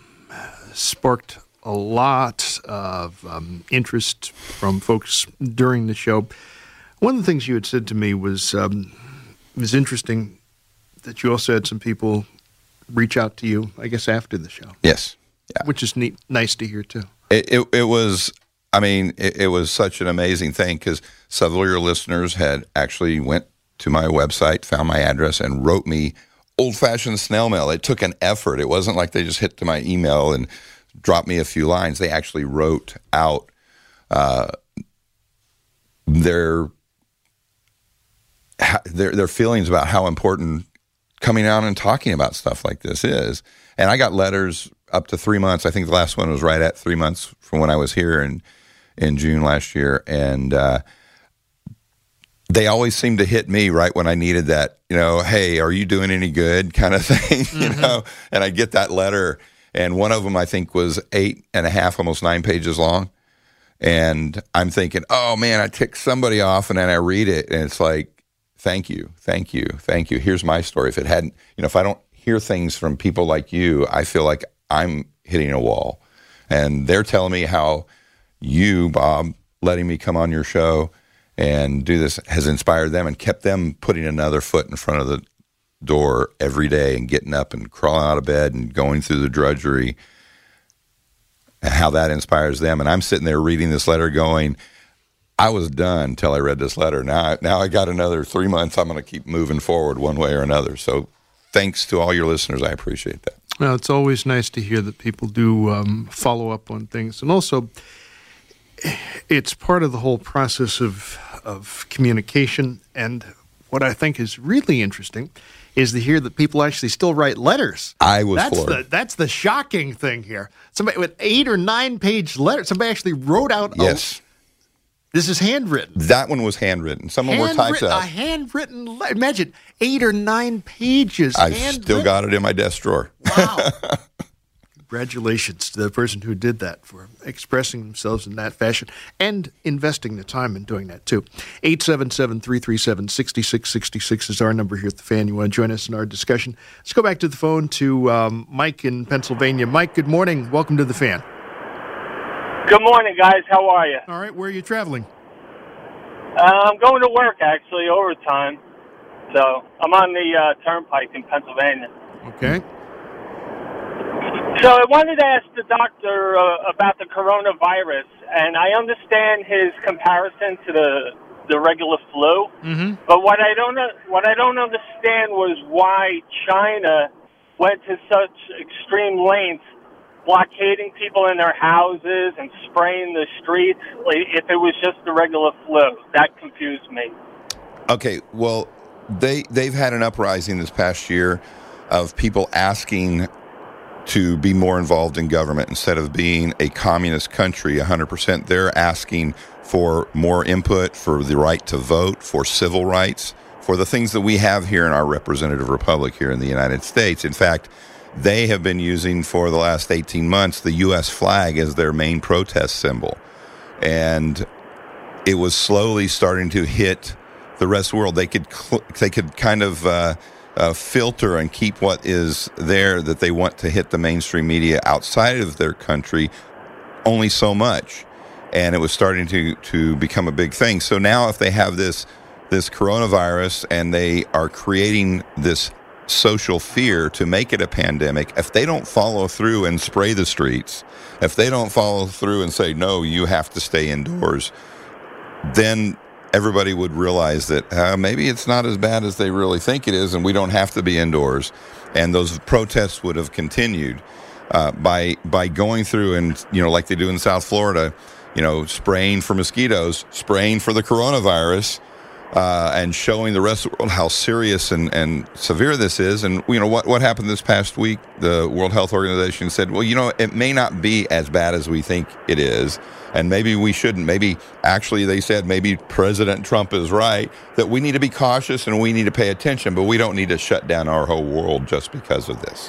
sparked a lot of um, interest from folks during the show. One of the things you had said to me was um, was interesting. that you also had some people reach out to you, I guess, after the show. Yes. Yeah. Which is neat, nice to hear, too. It, it, it was, I mean, it, it was such an amazing thing because several of your listeners had actually went to my website, found my address, and wrote me old-fashioned snail mail. It took an effort. It wasn't like they just hit to my email and dropped me a few lines. They actually wrote out uh, their, their their feelings about how important coming out and talking about stuff like this is. And I got letters up to three months. I think the last one was right at three months from when I was here in, in June last year. And uh, they always seemed to hit me right when I needed that, you know, hey, are you doing any good kind of thing, mm-hmm. you know? And I get that letter. And one of them, I think, was eight and a half, almost nine pages long. And I'm thinking, oh, man, I ticked somebody off. And then I read it, and it's like, thank you, thank you, thank you. Here's my story. If it hadn't, you know, if I don't hear things from people like you, I feel like I'm hitting a wall. And they're telling me how you, Bob, letting me come on your show and do this has inspired them and kept them putting another foot in front of the door every day and getting up and crawling out of bed and going through the drudgery, and how that inspires them. And I'm sitting there reading this letter going, I was done until I read this letter. Now, I, now I got another three months. I'm going to keep moving forward one way or another. So thanks to all your listeners. I appreciate that. Well, it's always nice to hear that people do um, follow up on things. And also, it's part of the whole process of of communication. And what I think is really interesting is to hear that people actually still write letters. I was that's floored. The, that's the shocking thing here. Somebody with eight or nine page letters, somebody actually wrote out. Yes. A, this is handwritten. That one was handwritten. Some of them were typed out. A handwritten letter. Imagine eight or nine pages. I've still got it in my desk drawer. Wow. Congratulations to the person who did that for expressing themselves in that fashion and investing the time in doing that, too. eight seven seven, three three seven, six six six six is our number here at The Fan. You want to join us in our discussion? Let's go back to the phone to um, Mike in Pennsylvania. Mike, good morning. Welcome to The Fan. Good morning, guys. How are you? All right. Where are you traveling? Uh, I'm going to work, actually, overtime. So I'm on the uh, turnpike in Pennsylvania. Okay. So I wanted to ask the doctor uh, about the coronavirus, and I understand his comparison to the the regular flu. Mm-hmm. But what I don't what I don't understand was why China went to such extreme lengths, blockading people in their houses and spraying the streets. Like, if it was just the regular flu, that confused me. Okay, well, they they've had an uprising this past year of people asking to be more involved in government instead of being a communist country one hundred percent. They're asking for more input, for the right to vote, for civil rights, for the things that we have here in our representative republic here in the United States. In fact, they have been using for the last eighteen months the U S flag as their main protest symbol. And it was slowly starting to hit the rest of the world. They could, they could kind of uh, Uh, filter and keep what is there that they want to hit the mainstream media outside of their country only so much. And it was starting to, to become a big thing. So now if they have this this coronavirus and they are creating this social fear to make it a pandemic, if they don't follow through and spray the streets, if they don't follow through and say, no, you have to stay indoors, then everybody would realize that uh, maybe it's not as bad as they really think it is, and we don't have to be indoors. And those protests would have continued uh, by by going through and, you know, like they do in South Florida, you know, spraying for mosquitoes, spraying for the coronavirus, uh, and showing the rest of the world how serious and, and severe this is. And, you know, what, what happened this past week, the World Health Organization said, well, you know, it may not be as bad as we think it is. And maybe we shouldn't. Maybe, actually, they said maybe President Trump is right, that we need to be cautious and we need to pay attention, but we don't need to shut down our whole world just because of this.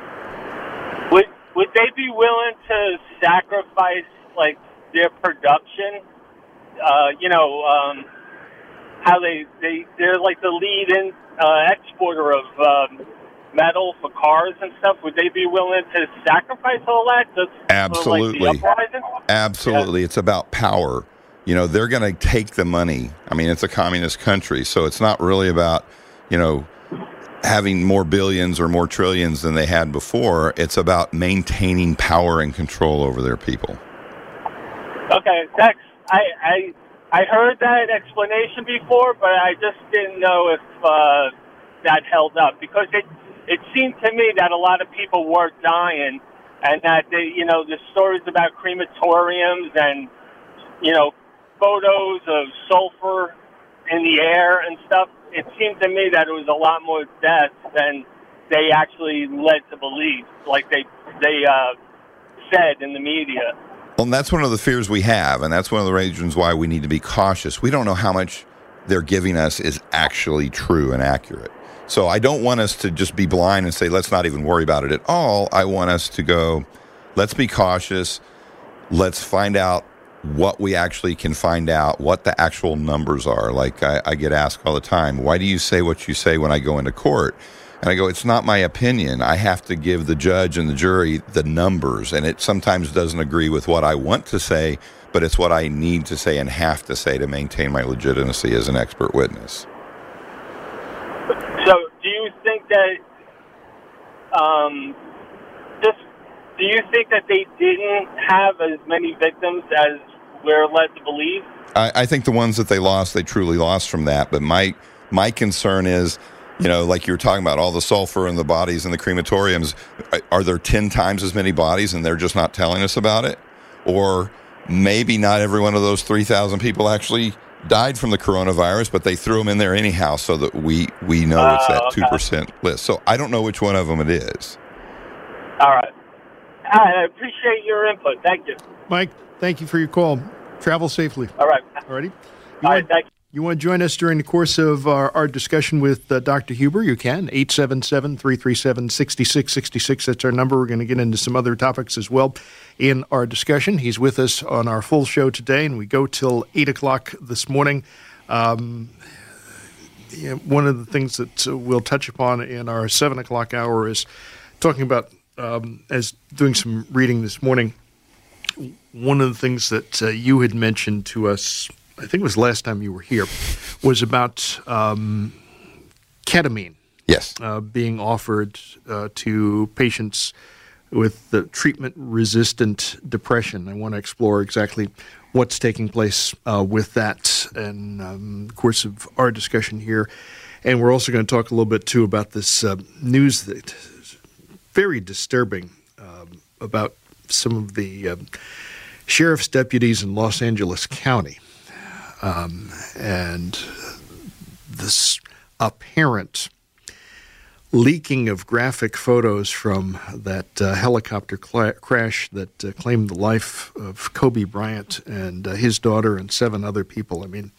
Would would they be willing to sacrifice, like, their production? Uh, you know, um, how they, they, they're like the lead-in uh, exporter of um, metal for cars and stuff. Would they be willing to sacrifice all that? Just Absolutely. For, like, the uprising? Absolutely. Yeah. It's about power. You know, they're going to take the money. I mean, it's a communist country, so it's not really about, you know, having more billions or more trillions than they had before. It's about maintaining power and control over their people. Okay, that's I I I heard that explanation before, but I just didn't know if uh, that held up, because it it seemed to me that a lot of people were dying, and that they, you know, the stories about crematoriums and, you know, photos of sulfur in the air and stuff. It seemed to me that it was a lot more deaths than they actually led to believe, like they they uh, said in the media. Well, and that's one of the fears we have, and that's one of the reasons why we need to be cautious. We don't know how much they're giving us is actually true and accurate. So I don't want us to just be blind and say, let's not even worry about it at all. I want us to go, let's be cautious. Let's find out what we actually can find out, what the actual numbers are. Like I, I get asked all the time, why do you say what you say when I go into court? And I go, it's not my opinion. I have to give the judge and the jury the numbers, and it sometimes doesn't agree with what I want to say, but it's what I need to say and have to say to maintain my legitimacy as an expert witness. So do you think that, um, just, do you think that they didn't have as many victims as we're led to believe? I, I think the ones that they lost, they truly lost from that. But my my concern is, you know, like you were talking about, all the sulfur in the bodies in the crematoriums. Are there ten times as many bodies and they're just not telling us about it? Or maybe not every one of those three thousand people actually died from the coronavirus, but they threw them in there anyhow so that we, we know uh, it's that okay. two percent list. So I don't know which one of them it is. All right. I appreciate your input. Thank you. Mike, thank you for your call. Travel safely. All right. All righty. All right, thank you. You want to join us during the course of our, our discussion with uh, Doctor Huber? You can. eight seven seven, three three seven, six six six six. That's our number. We're going to get into some other topics as well in our discussion. He's with us on our full show today, and we go till eight o'clock this morning. Um, yeah, one of the things that uh, we'll touch upon in our seven o'clock hour is talking about, um, as doing some reading this morning, one of the things that uh, you had mentioned to us, I think it was last time you were here, was about um, ketamine. Yes. Uh, being offered uh, to patients with the treatment-resistant depression. I want to explore exactly what's taking place uh, with that in um, the course of our discussion here. And we're also going to talk a little bit, too, about this uh, news that is very disturbing um, about some of the uh, sheriff's deputies in Los Angeles County. Um, and this apparent leaking of graphic photos from that uh, helicopter cl- crash that uh, claimed the life of Kobe Bryant and uh, his daughter and seven other people. I mean,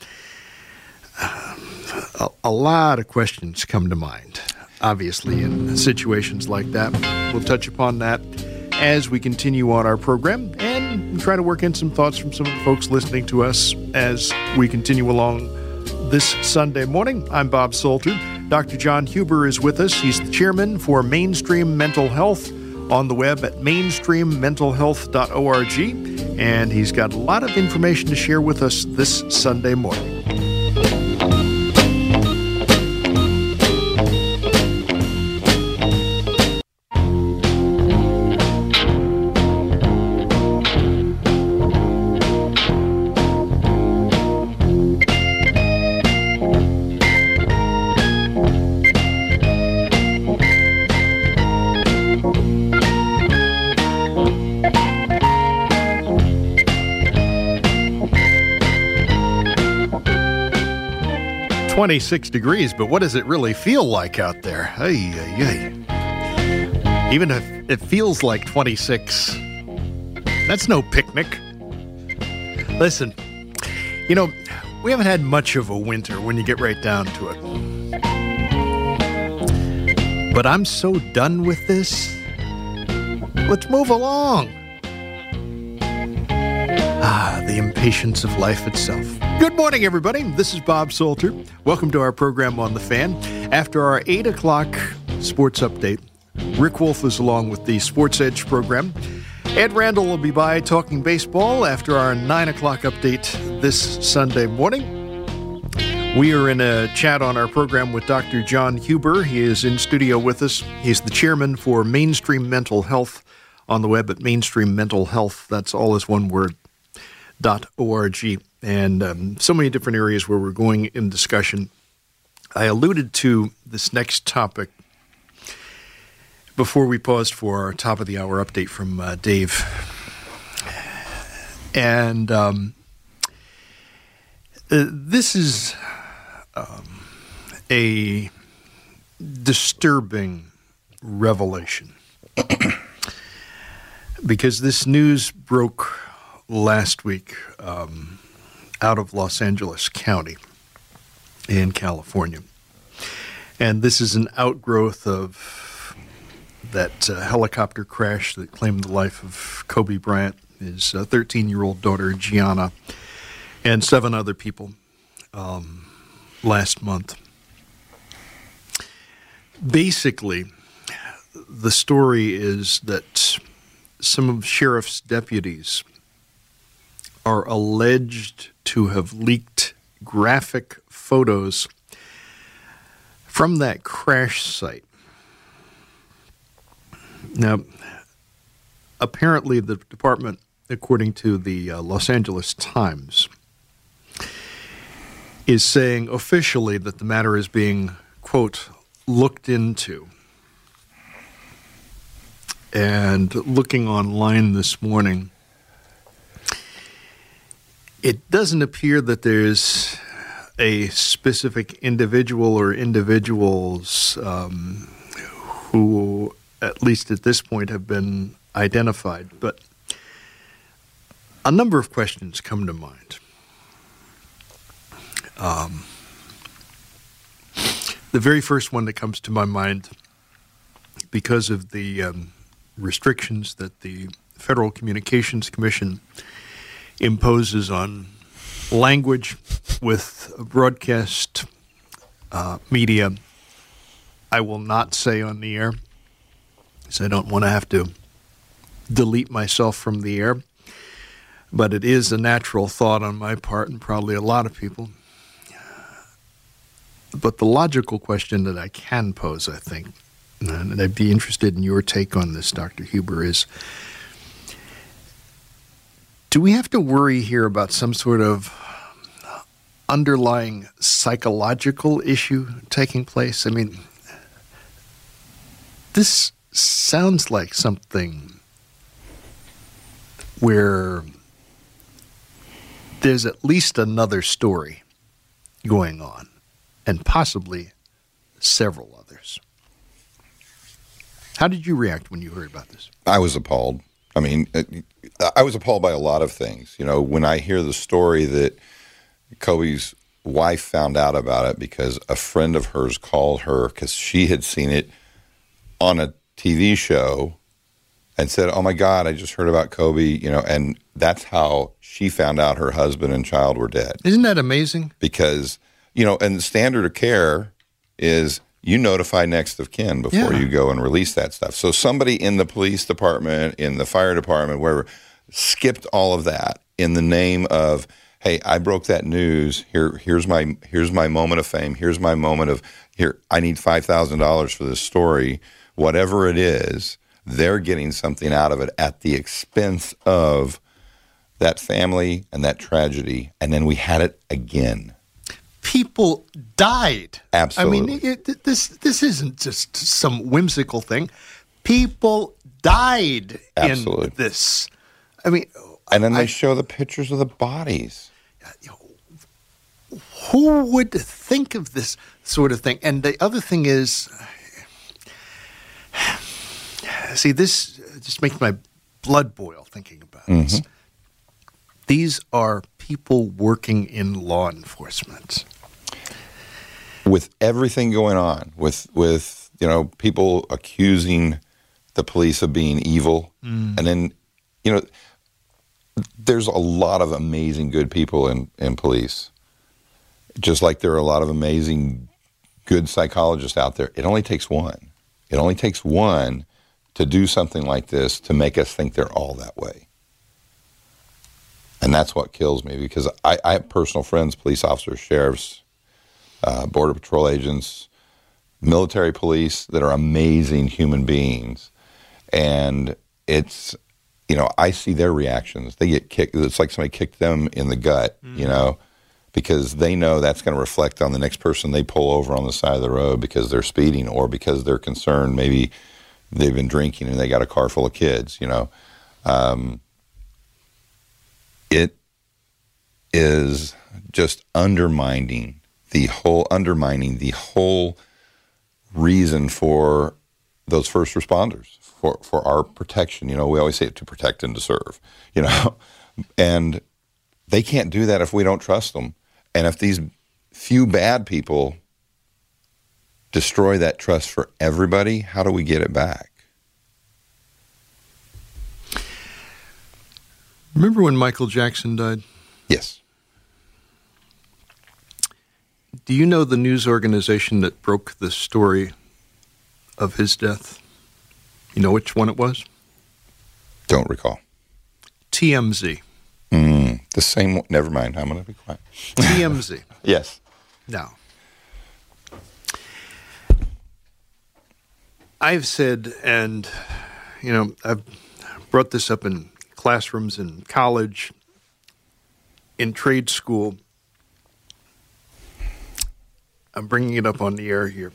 uh, a, a lot of questions come to mind, obviously, in situations like that. We'll touch upon that as we continue on our program and try to work in some thoughts from some of the folks listening to us as we continue along this Sunday morning. I'm Bob Salter. Doctor John Huber is with us. He's the chairman for Mainstream Mental Health on the web at mainstream mental health dot org, and he's got a lot of information to share with us this Sunday morning. twenty-six degrees, but what does it really feel like out there? Hey, hey, hey. Even if it feels like twenty-six, that's no picnic. Listen, you know, we haven't had much of a winter when you get right down to it. But I'm so done with this. Let's move along. Ah, the impatience of life itself. Good morning, everybody. This is Bob Salter. Welcome to our program on The Fan. After our eight o'clock sports update, Rick Wolf is along with the Sports Edge program. Ed Randall will be by talking baseball after our nine o'clock update this Sunday morning. We are in a chat on our program with Doctor John Huber. He is in studio with us. He's the chairman for Mainstream Mental Health on the web at Mainstream Mental Health. That's all as one word, dot org. And um, so many different areas where we're going in discussion. I alluded to this next topic before we paused for our top of the hour update from uh, Dave. And um, uh, this is um, a disturbing revelation because this news broke last week um, out of Los Angeles County in California. And this is an outgrowth of that uh, helicopter crash that claimed the life of Kobe Bryant, his uh, thirteen-year-old daughter, Gianna, and seven other people um, last month. Basically, the story is that some of sheriff's deputies are alleged to have leaked graphic photos from that crash site. Now, apparently the department, according to the uh, Los Angeles Times, is saying officially that the matter is being, quote, looked into. And looking online this morning, it doesn't appear that there's a specific individual or individuals um, who, at least at this point, have been identified. But a number of questions come to mind. Um, the very first one that comes to my mind, because of the um, restrictions that the Federal Communications Commission imposes on language with broadcast uh, media, I will not say on the air, because I don't want to have to delete myself from the air. But it is a natural thought on my part, and probably a lot of people. But the logical question that I can pose, I think, and I'd be interested in your take on this, Doctor Huber, is, do we have to worry here about some sort of underlying psychological issue taking place? I mean, this sounds like something where there's at least another story going on, and possibly several others. How did you react when you heard about this? I was appalled. I mean, I was appalled by a lot of things. You know, when I hear the story that Kobe's wife found out about it because a friend of hers called her because she had seen it on a T V show and said, oh, my God, I just heard about Kobe, you know, and that's how she found out her husband and child were dead. Isn't that amazing? Because, you know, and the standard of care is you notify next of kin before yeah. you go and release that stuff. So somebody in the police department, in the fire department, wherever, skipped all of that in the name of, hey, I broke that news. Here, here's my here's my moment of fame. Here's my moment of, here, I need five thousand dollars for this story. Whatever it is, they're getting something out of it at the expense of that family and that tragedy. And then we had it again. People died. Absolutely. I mean, it, this this isn't just some whimsical thing. People died Absolutely. in this. I mean, and then they I, show the pictures of the bodies. Who would think of this sort of thing? And the other thing is, see, this just makes my blood boil thinking about mm-hmm. this. These are people working in law enforcement. With everything going on, with, with you know, people accusing the police of being evil, mm. and then, you know, there's a lot of amazing good people in, in police. Just like there are a lot of amazing good psychologists out there. It only takes one. It only takes one to do something like this to make us think they're all that way. And that's what kills me, because I, I have personal friends, police officers, sheriffs, uh, Border Patrol agents, military police that are amazing human beings. And it's, you know, I see their reactions. They get kicked. It's like somebody kicked them in the gut, mm-hmm. you know, because they know that's going to reflect on the next person they pull over on the side of the road because they're speeding or because they're concerned maybe they've been drinking and they got a car full of kids, you know. Um, it is just undermining the whole, undermining the whole reason for those first responders, for, for our protection. You know, we always say it, to protect and to serve, you know, and they can't do that if we don't trust them. And if these few bad people destroy that trust for everybody, how do we get it back? Remember when Michael Jackson died? Yes. Do you know the news organization that broke the story of his death? You know which one it was? Don't recall. T M Z. Mm, the same one. Never mind. I'm going to be quiet. T M Z. Yes. Now, I've said, and, you know, I've brought this up in classrooms in college, in trade school. I'm bringing it up on the air here.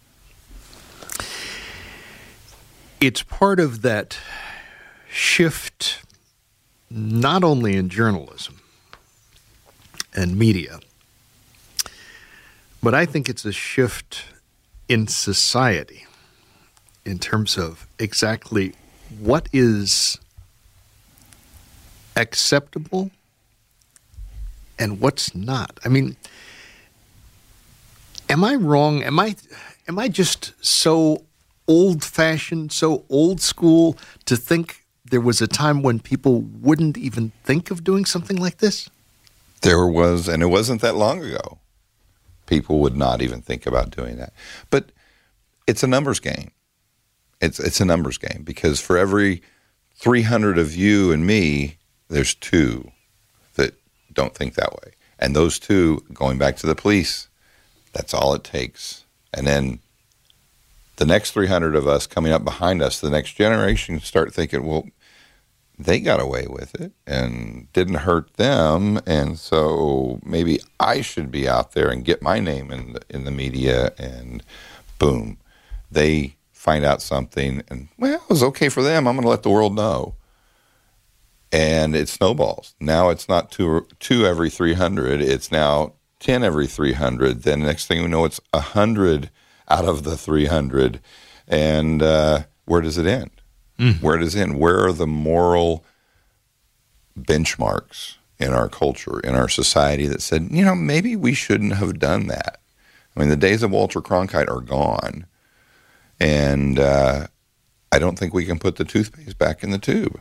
It's part of that shift, not only in journalism and media, but I think it's a shift in society in terms of exactly what is acceptable and what's not. I mean, am I wrong? Am I am I just so old-fashioned, so old school to think there was a time when people wouldn't even think of doing something like this? There was, and it wasn't that long ago. People would not even think about doing that. But it's a numbers game. It's it's a numbers game because for every three hundred of you and me, there's two that don't think that way. And those two, going back to the police, that's all it takes. And then the next three hundred of us coming up behind us, the next generation start thinking, well, they got away with it and didn't hurt them, and so maybe I should be out there and get my name in the, in the media, and boom, they find out something, and, well, it was okay for them. I'm going to let the world know. And it snowballs. Now it's not two, two every three hundred. It's now ten every three hundred. Then the next thing we know, it's one hundred out of the three hundred. And uh, where does it end? Mm. Where does it end? Where are the moral benchmarks in our culture, in our society that said, you know, maybe we shouldn't have done that? I mean, the days of Walter Cronkite are gone. And uh, I don't think we can put the toothpaste back in the tube.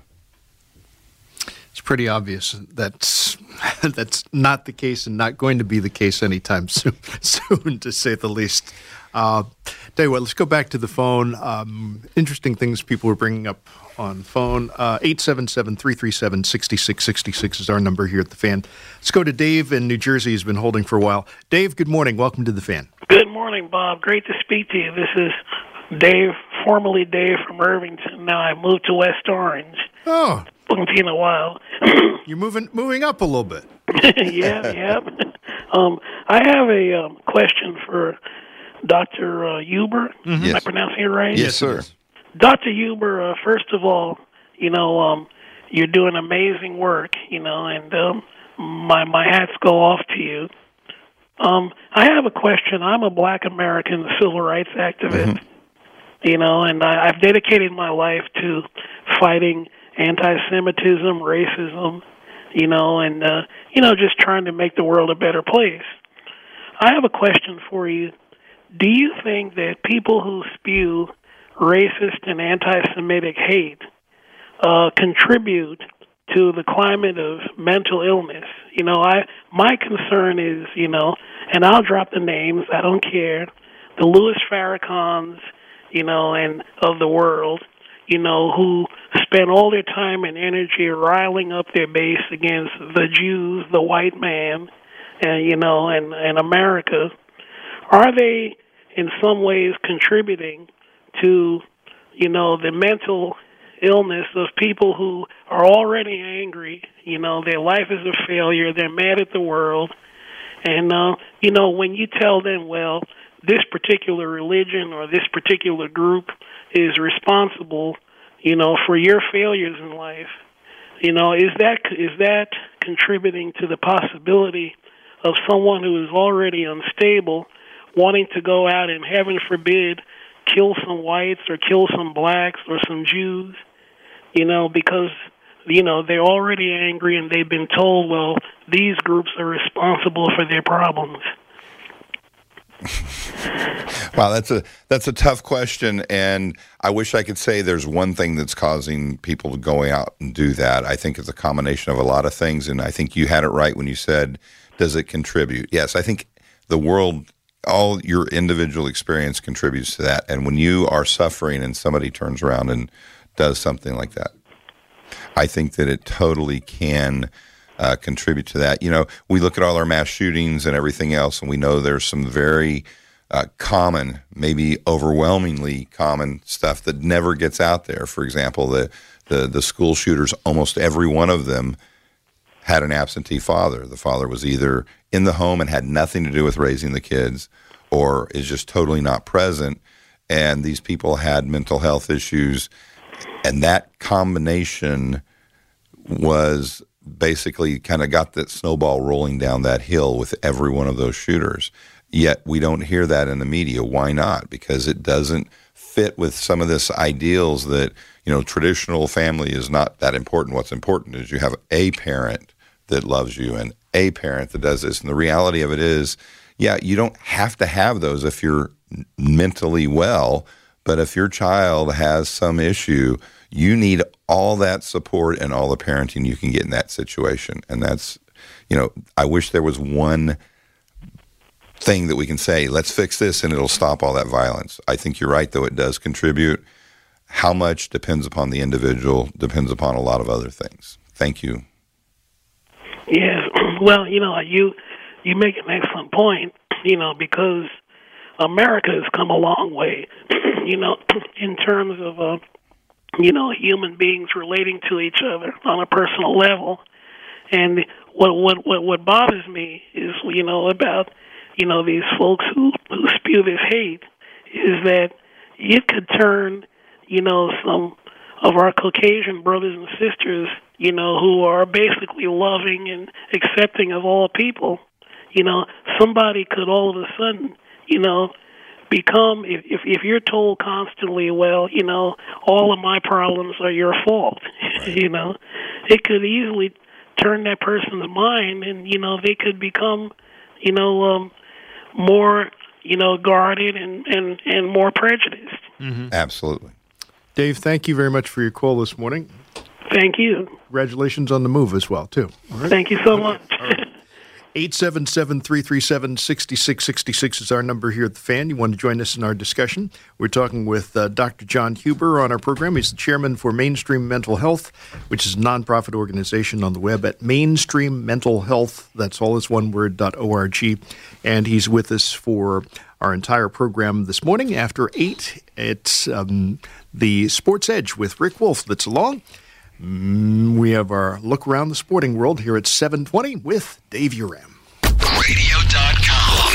It's pretty obvious that's that's not the case and not going to be the case anytime soon, soon to say the least. Uh, tell you what, let's go back to the phone. Um, interesting things people were bringing up on phone. Uh, eight seven seven, three three seven, six six six six is our number here at The Fan. Let's go to Dave in New Jersey. He's been holding for a while. Dave, good morning. Welcome to The Fan. Good morning, Bob. Great to speak to you. This is Dave, formerly Dave from Irvington. Now I moved to West Orange. Oh. Haven't seen in a while. You're moving moving up a little bit. yeah, yeah. Um, I have a um, question for Doctor Uh, Huber. Mm-hmm. Am Yes. I pronouncing it right? Yes, sir. Doctor Huber, uh, first of all, you know, um, you're doing amazing work, you know, and um, my my hats go off to you. Um, I have a question. I'm a Black American civil rights activist, mm-hmm. you know, and I, I've dedicated my life to fighting anti-Semitism, racism, you know, and, uh, you know, just trying to make the world a better place. I have a question for you. Do you think that people who spew racist and anti-Semitic hate uh, contribute to the climate of mental illness? You know, I my concern is, you know, and I'll drop the names, I don't care, the Louis Farrakhan's, you know, and of the world, you know, who spend all their time and energy riling up their base against the Jews, the white man, and, you know, and, and America. are they in some ways contributing to, you know, the mental illness of people who are already angry? You know, their life is a failure. They're mad at the world. And, uh, you know, when you tell them, well, this particular religion or this particular group is responsible, you know, for your failures in life, you know, is that is that contributing to the possibility of someone who is already unstable wanting to go out and, heaven forbid, kill some whites or kill some blacks or some Jews, you know, because, you know, they're already angry and they've been told, well, these groups are responsible for their problems? Wow, that's a that's a tough question, and I wish I could say there's one thing that's causing people to go out and do that. I think it's a combination of a lot of things, and I think you had it right when you said, does it contribute? Yes, I think the world, all your individual experience contributes to that, and when you are suffering and somebody turns around and does something like that, I think that it totally can uh, contribute to that. You know, we look at all our mass shootings and everything else, and we know there's some very uh, common, maybe overwhelmingly common stuff that never gets out there. For example, the, the, the school shooters, almost every one of them had an absentee father. The father was either in the home and had nothing to do with raising the kids, or is just totally not present, and these people had mental health issues, and that combination was basically kind of got that snowball rolling down that hill with every one of those shooters. Yet we don't hear that in the media. Why not? Because it doesn't fit with some of this ideals that, you know, traditional family is not that important. What's important is you have a parent that loves you and a parent that does this. And the reality of it is, yeah, you don't have to have those if you're mentally well, but if your child has some issue, you need all that support and all the parenting you can get in that situation. And that's, you know, I wish there was one thing that we can say, let's fix this and it'll stop all that violence. I think you're right, though, it does contribute. How much depends upon the individual, depends upon a lot of other things. Thank you. Yes, well, you know, you you make an excellent point, you know, because America has come a long way, you know, in terms of, uh, you know, human beings relating to each other on a personal level. And what what what, what bothers me is, you know, about, you know, these folks who, who spew this hate is that it could turn, you know, some of our Caucasian brothers and sisters, you know, who are basically loving and accepting of all people, you know, somebody could all of a sudden, you know, become, if, if if you're told constantly, well, you know, all of my problems are your fault, you know, it could easily turn that person's mind and, you know, they could become, you know, um, more, you know, guarded and, and, and more prejudiced. Mm-hmm. Absolutely. Dave, thank you very much for your call this morning. Thank you. Congratulations on the move as well, too. All right. Thank you so much. eight seven seven, three three seven, six six six six is our number here at The Fan. You want to join us in our discussion. We're talking with uh, Doctor John Huber on our program. He's the chairman for Mainstream Mental Health, which is a nonprofit organization on the web at Mainstream Mental Health. That's all is one word, dot org. And he's with us for our entire program this morning. After eight, it's um, the Sports Edge with Rick Wolf that's along. Mm, we have our look around the sporting world here at seven twenty with Dave Uram. radio dot com.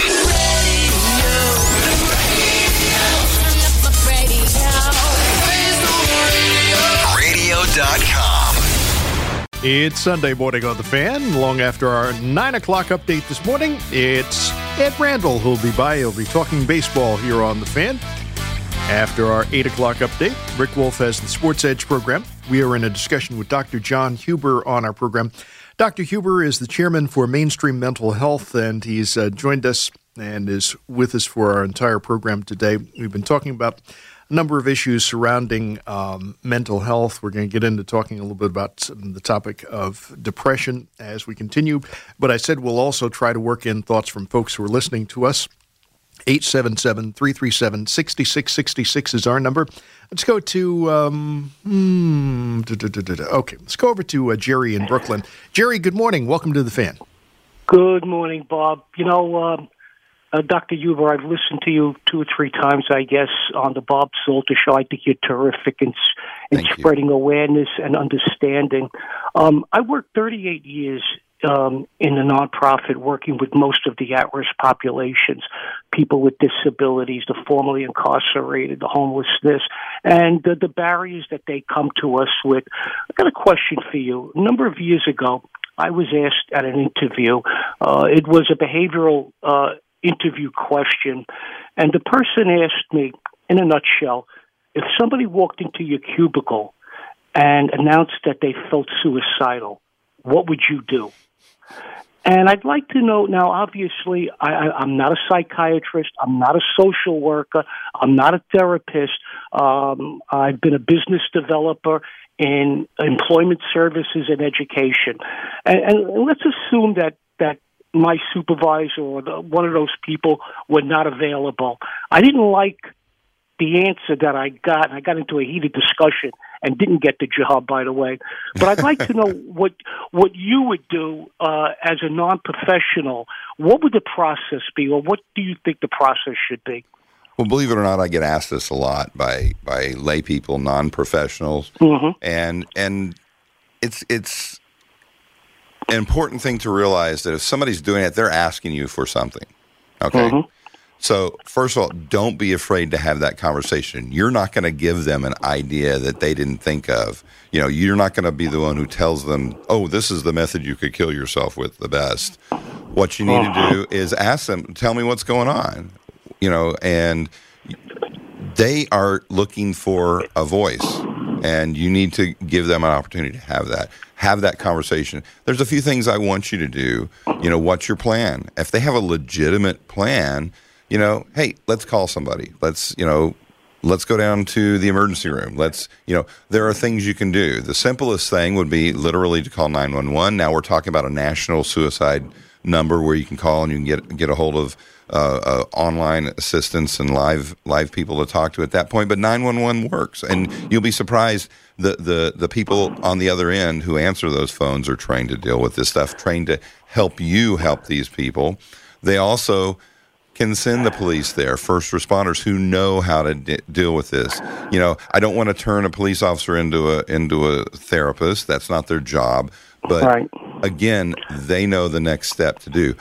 radio dot com. It's Sunday morning on The Fan. Long after our nine o'clock update this morning, it's Ed Randall who'll be by. He'll be talking baseball here on The Fan. After our eight o'clock update, Rick Wolf has the Sports Edge program. We are in a discussion with Doctor John Huber on our program. Doctor Huber is the chairman for Mainstream Mental Health, and he's uh, joined us and is with us for our entire program today. We've been talking about a number of issues surrounding um, mental health. We're going to get into talking a little bit about some, the topic of depression as we continue. But I said we'll also try to work in thoughts from folks who are listening to us. eight seven seven, three three seven, six six six six is our number. Let's go to, um, hmm, da, da, da, da, da. okay, let's go over to uh, Jerry in Brooklyn. Jerry, good morning. Welcome to The Fan. Good morning, Bob. You know, um, Uh, Doctor Huber, I've listened to you two or three times, I guess, on the Bob Salter Show. I think you're terrific in, in spreading you. awareness and understanding. Um, I worked thirty-eight years um, in a nonprofit working with most of the at-risk populations, people with disabilities, the formerly incarcerated, the homelessness, and the, the barriers that they come to us with. I've got a question for you. A number of years ago, I was asked at an interview, uh, it was a behavioral uh interview question, and the person asked me, in a nutshell, if somebody walked into your cubicle and announced that they felt suicidal, what would you do? And I'd like to know, now obviously I, I, I'm not a psychiatrist, I'm not a social worker, I'm not a therapist, um, I've been a business developer in employment services and education. And, and let's assume that, that my supervisor or the, one of those people were not available. I didn't like the answer that I got, and I got into a heated discussion and didn't get the job, by the way. But I'd like to know what what you would do uh, as a non-professional. What would the process be, or what do you think the process should be? Well, believe it or not, I get asked this a lot by by lay people, non-professionals, mm-hmm. and and it's it's an important thing to realize that if somebody's doing it, they're asking you for something. Okay. Mm-hmm. So, first of all, don't be afraid to have that conversation. You're not going to give them an idea that they didn't think of. You know, you're not going to be the one who tells them, oh, this is the method you could kill yourself with the best. What you need to do is ask them, tell me what's going on. You know, and they are looking for a voice, and you need to give them an opportunity to have that. Have that conversation. There's a few things I want you to do. You know, what's your plan? If they have a legitimate plan, you know, hey, let's call somebody. Let's, you know, let's go down to the emergency room. Let's, you know, there are things you can do. The simplest thing would be literally to call nine one one. Now we're talking about a national suicide number where you can call and you can get get a hold of uh, uh, online assistance and live live people to talk to at that point. But nine one one works, and you'll be surprised the the the people on the other end who answer those phones are trained to deal with this stuff, trained to help you help these people. They also can send the police there, first responders who know how to de- deal with this. You know, I don't want to turn a police officer into a into a therapist. That's not their job. But right. Again, they know the next step to do.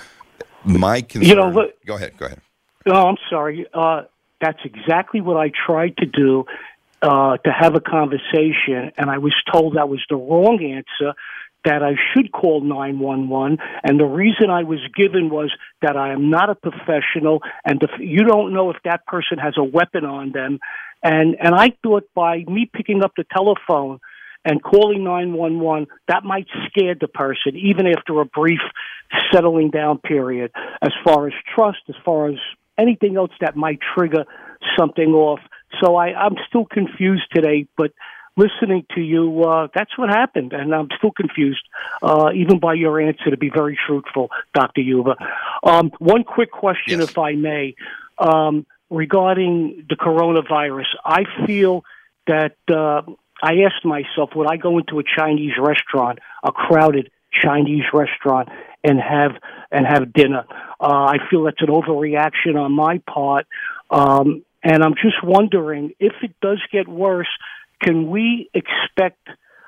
My concern. You know, look, go ahead. Go ahead. Oh, I'm sorry. Uh, that's exactly what I tried to do. Uh, to have a conversation, and I was told that was the wrong answer, that I should call nine one one, and the reason I was given was that I am not a professional, and if you don't know if that person has a weapon on them, and, and I thought by me picking up the telephone and calling nine one one, that might scare the person, even after a brief settling down period, as far as trust, as far as anything else that might trigger something off. So I, I'm still confused today, but listening to you, uh, that's what happened, and I'm still confused, uh, even by your answer, to be very truthful, Doctor Huber. Um, one quick question, yes. if I may, um, regarding the coronavirus. I feel that uh, I asked myself, would I go into a Chinese restaurant, a crowded Chinese restaurant, and have and have dinner? Uh, I feel that's an overreaction on my part. Um, And I'm just wondering, if it does get worse, can we expect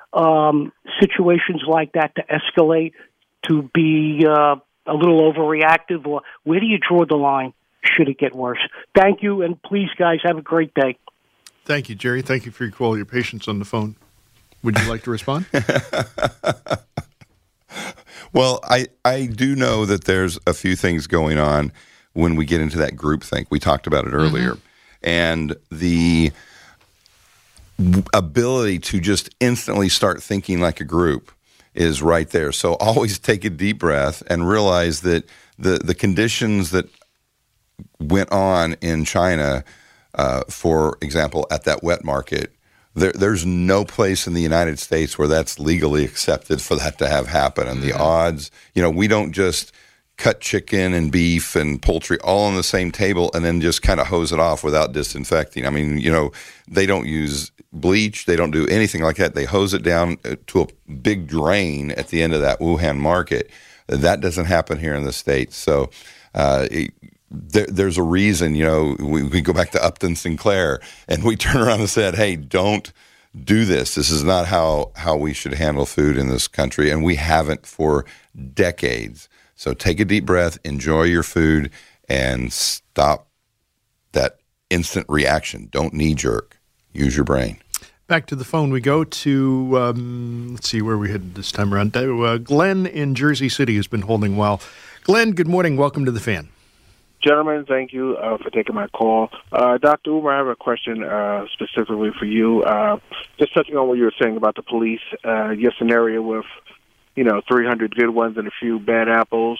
um, situations like that to escalate, to be uh, a little overreactive, or where do you draw the line should it get worse? Thank you, and please, guys, have a great day. Thank you, Jerry. Thank you for your call, your patience on the phone. Would you like to respond? Well, I, I do know that there's a few things going on when we get into that groupthink. We talked about it earlier. Mm-hmm. And the ability to just instantly start thinking like a group is right there. So always take a deep breath and realize that the, the conditions that went on in China, uh, for example, at that wet market, there, there's no place in the United States where that's legally accepted for that to have happened. And the odds, you know, we don't just cut chicken and beef and poultry all on the same table and then just kind of hose it off without disinfecting. I mean, you know, they don't use bleach. They don't do anything like that. They hose it down to a big drain at the end of that Wuhan market. That doesn't happen here in the States. So uh, it, there, there's a reason, you know, we, we go back to Upton Sinclair, and we turn around and said, hey, don't do this. This is not how, how we should handle food in this country, and we haven't for decades. So take a deep breath, enjoy your food, and stop that instant reaction. Don't knee-jerk. Use your brain. Back to the phone we go to, um, let's see where we headed this time around. Uh, Glenn in Jersey City has been holding well. Glenn, good morning. Welcome to the Fan. Gentlemen, thank you uh, for taking my call. Uh, Doctor Uber, I have a question uh, specifically for you. Uh, just touching on what you were saying about the police, uh, your scenario with, you know, three hundred good ones and a few bad apples.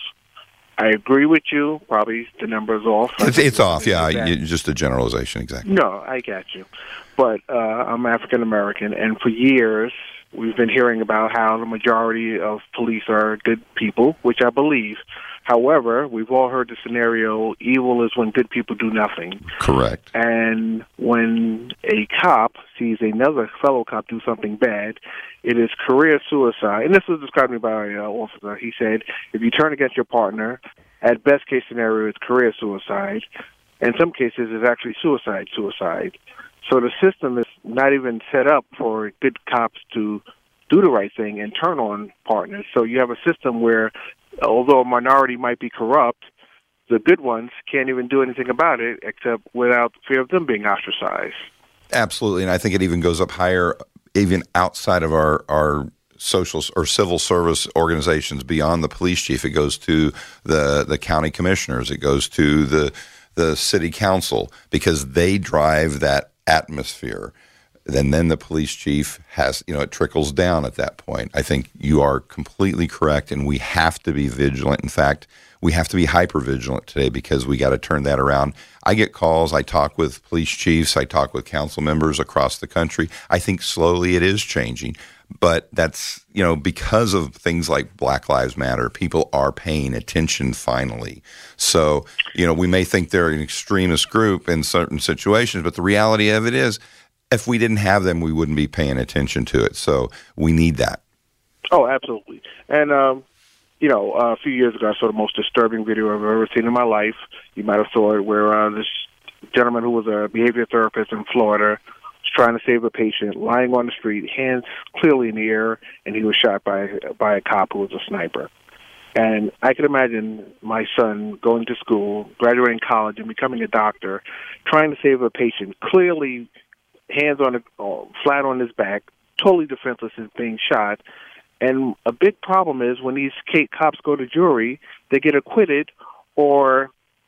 I agree with you. Probably the number's off. It's, it's off, yeah. You, just a generalization, exactly. No, I got you. But uh, I'm African-American, and for years we've been hearing about how the majority of police are good people, which I believe. However, we've all heard the scenario, evil is when good people do nothing. Correct. And when a cop sees another fellow cop do something bad, it is career suicide. And this was described to me by an uh, officer. He said, if you turn against your partner, at best case scenario, it's career suicide. In some cases, it's actually suicide, suicide. So the system is not even set up for good cops to do the right thing and turn on partners. So you have a system where, although a minority might be corrupt, the good ones can't even do anything about it except without fear of them being ostracized. Absolutely, and I think it even goes up higher, even outside of our, our social or civil service organizations beyond the police chief. It goes to the, the county commissioners. It goes to the the city council, because they drive that atmosphere. And then the police chief has, you know, it trickles down at that point. I think you are completely correct, and we have to be vigilant. In fact, we have to be hyper vigilant today, because we got to turn that around. I get calls. I talk with police chiefs. I talk with council members across the country. I think slowly it is changing. But that's, you know, because of things like Black Lives Matter, people are paying attention finally. So, you know, we may think they're an extremist group in certain situations, but the reality of it is, if we didn't have them, we wouldn't be paying attention to it. So we need that. Oh, absolutely. And, um, you know, uh, a few years ago, I saw the most disturbing video I've ever seen in my life. You might have saw it, where uh, this gentleman who was a behavior therapist in Florida was trying to save a patient, lying on the street, hands clearly in the air, and he was shot by by a cop who was a sniper. And I can imagine my son going to school, graduating college, and becoming a doctor, trying to save a patient, clearly hands on the, uh, flat on his back, totally defenseless, is being shot. And a big problem is when these cops go to jury, they get acquitted, or,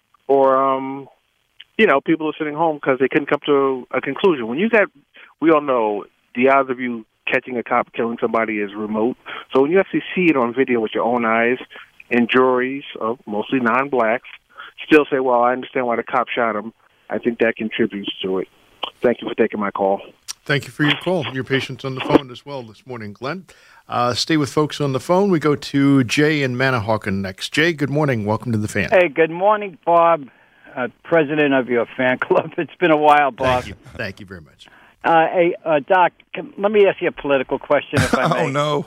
or um, you know, people are sitting home because they couldn't come to a conclusion. When you got, we all know the odds of you catching a cop killing somebody is remote. So when you actually see it on video with your own eyes, and juries of mostly non-blacks still say, well, I understand why the cop shot him, I think that contributes to it. Thank you for taking my call. Thank you for your call. Your patience on the phone as well this morning, Glenn. Uh, stay with folks on the phone. We go to Jay in Manahawkin next. Jay, good morning. Welcome to the Fan. Hey, good morning, Bob, uh, president of your fan club. It's been a while, Bob. Thank you, Thank you very much. Uh, hey, uh, Doc, can, let me ask you a political question, if I may. Oh, no.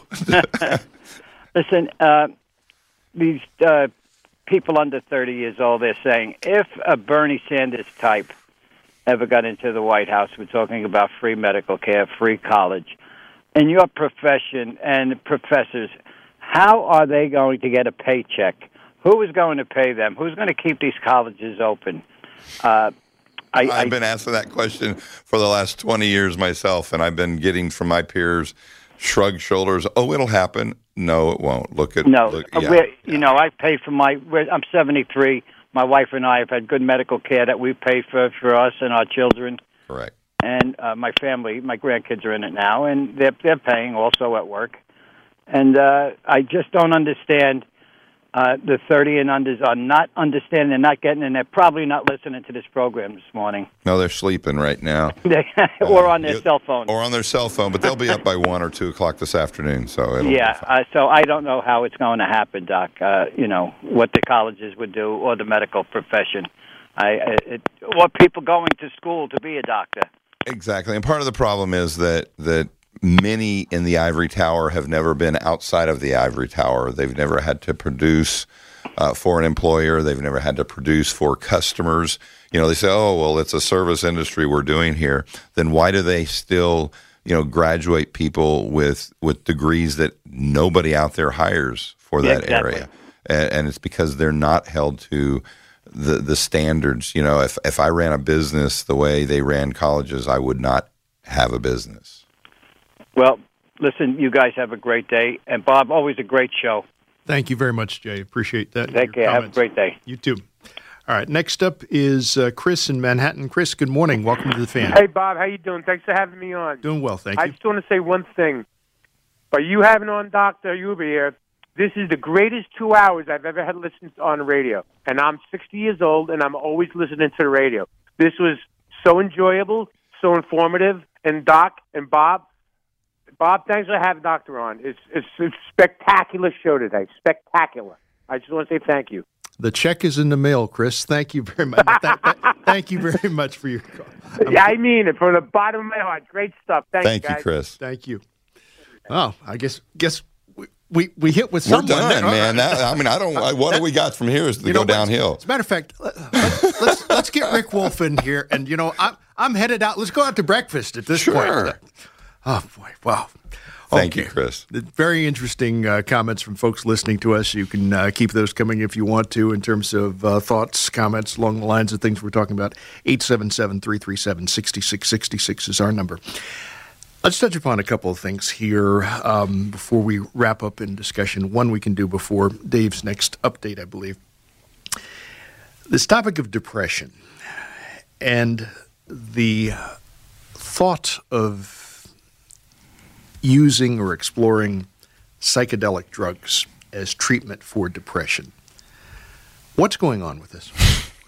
Listen, uh, these uh, people under thirty years old, they're saying, if a Bernie Sanders type ever got into the White House, we're talking about free medical care, free college. In your profession and professors, how are they going to get a paycheck? Who is going to pay them? Who's going to keep these colleges open? Uh, I, I've I, been asked that question for the last twenty years myself, and I've been getting from my peers shrug shoulders. Oh, it'll happen. No, it won't. Look at no. Look, uh, yeah, we're, yeah. You know, I pay for my. I'm seventy-three. My wife and I have had good medical care that we pay for for us and our children. Correct. And uh, my family, my grandkids are in it now, and they're they're paying also at work. And uh, I just don't understand. Uh, the thirty and unders are not understanding. They're not getting, and they're probably not listening to this program this morning. No, they're sleeping right now. or on their you, cell phone. Or on their cell phone, but they'll be up by one or two o'clock this afternoon. So it'll yeah, uh, so I don't know how it's going to happen, Doc. Uh, you know, what the colleges would do or the medical profession. I, it, or people going to school to be a doctor. Exactly. And part of the problem is that that many in the ivory tower have never been outside of the ivory tower. They've never had to produce uh, for an employer. They've never had to produce for customers. You know, they say, oh, well, it's a service industry we're doing here. Then why do they still, you know, graduate people with with degrees that nobody out there hires for that exactly. area? And, and it's because they're not held to the the standards. You know, if if I ran a business the way they ran colleges, I would not have a business. Well, listen, you guys have a great day. And, Bob, always a great show. Thank you very much, Jay. Appreciate that. Take care. Have a great day. You too. All right, next up is uh, Chris in Manhattan. Chris, good morning. Welcome to the Fan. Hey, Bob. How you doing? Thanks for having me on. Doing well, thank I you. just want to say one thing. By you having on Doctor Huber here, this is the greatest two hours I've ever had listened to on the radio. And I'm sixty years old, and I'm always listening to the radio. This was so enjoyable, so informative. And Doc and Bob, Bob, thanks for having Doctor on. It's, it's, it's a spectacular show today. Spectacular. I just want to say thank you. The check is in the mail, Chris. Thank you very much. th- th- thank you very much for your call. I'm yeah, I mean it from the bottom of my heart. Great stuff. Thank, Thank you, you, guys. Chris. Thank you. Oh, I guess guess we we, we hit with We're someone. done, there. man. That, I mean, I don't. I, what do we got from here is to You go know what? downhill. As a matter of fact, let, let's, let's let's get Rick Wolf in here, and you know, I'm I'm headed out. Let's go out to breakfast at this Sure. point. Oh boy, wow. Thank Okay. you, Chris. Very interesting uh, comments from folks listening to us. You can uh, keep those coming if you want to in terms of uh, thoughts, comments along the lines of things we're talking about. eight seven seven, three three seven, six six six six is our number. Let's touch upon a couple of things here um, before we wrap up in discussion. One we can do before Dave's next update, I believe. This topic of depression and the thought of using or exploring psychedelic drugs as treatment for depression. What's going on with this?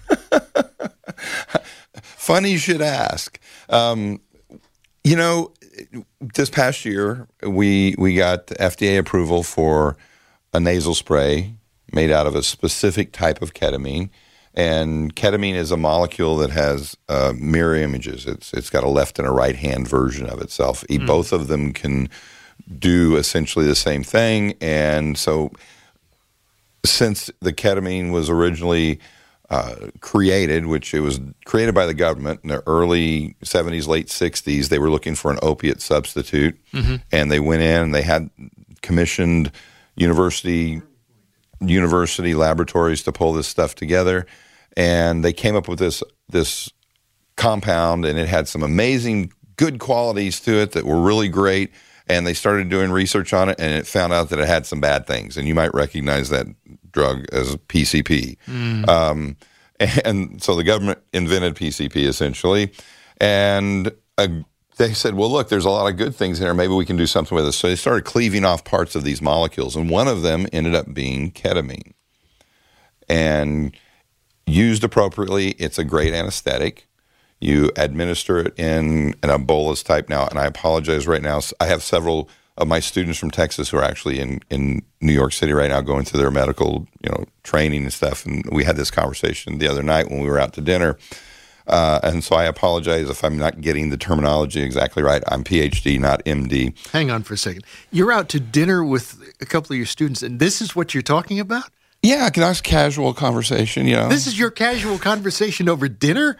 Funny you should ask. Um, you know, this past year, we we got F D A approval for a nasal spray made out of a specific type of ketamine. And ketamine is a molecule that has uh, mirror images. It's It's got a left and a right-hand version of itself. Mm. Both of them can do essentially the same thing. And so since the ketamine was originally uh, created, which it was created by the government in the early seventies, late sixties, they were looking for an opiate substitute. Mm-hmm. And they went in and they had commissioned university university laboratories to pull this stuff together, and they came up with this this compound, and it had some amazing good qualities to it that were really great, and they started doing research on it, and it found out that it had some bad things, and you might recognize that drug as P C P. Mm. Um, and so the government invented P C P essentially, and a they said, well, look, there's a lot of good things in there. Maybe we can do something with it. So they started cleaving off parts of these molecules, and one of them ended up being ketamine. And used appropriately, it's a great anesthetic. You administer it in, in a bolus type now, and I apologize right now. I have several of my students from Texas who are actually in, in New York City right now going through their medical, you know, training and stuff, and we had this conversation the other night when we were out to dinner. Uh, and so I apologize if I'm not getting the terminology exactly right. I'm P H D, not M D. Hang on for a second. You're out to dinner with a couple of your students, and this is what you're talking about? Yeah, a nice casual conversation, you know. This is your casual conversation over dinner?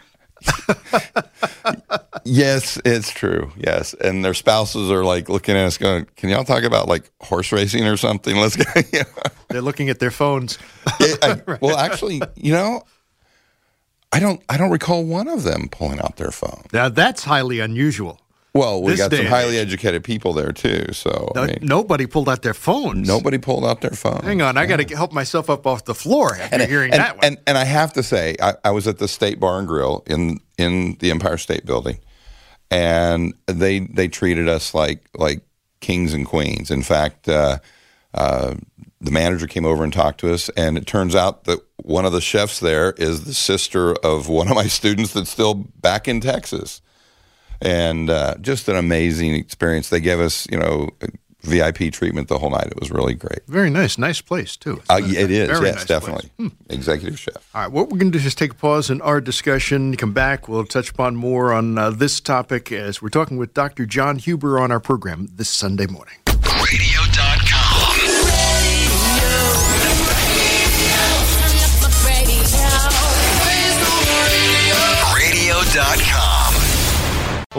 Yes, it's true. Yes. And their spouses are like looking at us going, can y'all talk about like horse racing or something? Let's go. Yeah. They're looking at their phones. it, I, right. Well, actually, you know, I don't I don't recall one of them pulling out their phone. Now, that's highly unusual. Well, we This got day some and highly age. educated people there, too. So No- I mean, nobody pulled out their phones. nobody pulled out their phone. Hang on, I got to help myself up off the floor after And, hearing and, that one. and, and I have to say, I, I was at the State Bar and Grill in, in the Empire State Building, and they they treated us like like kings and queens. In fact, uh, uh, the manager came over and talked to us, and it turns out that one of the chefs there is the sister of one of my students that's still back in Texas. And uh, just an amazing experience. They gave us, you know, V I P treatment the whole night. It was really great. Very nice. Nice place, too. Uh, it is, Very yes, nice definitely. place. Executive chef. All right, what we're going to do is just take a pause in our discussion, come back. We'll touch upon more on uh, this topic as we're talking with Doctor John Huber on our program this Sunday morning. radio dot com.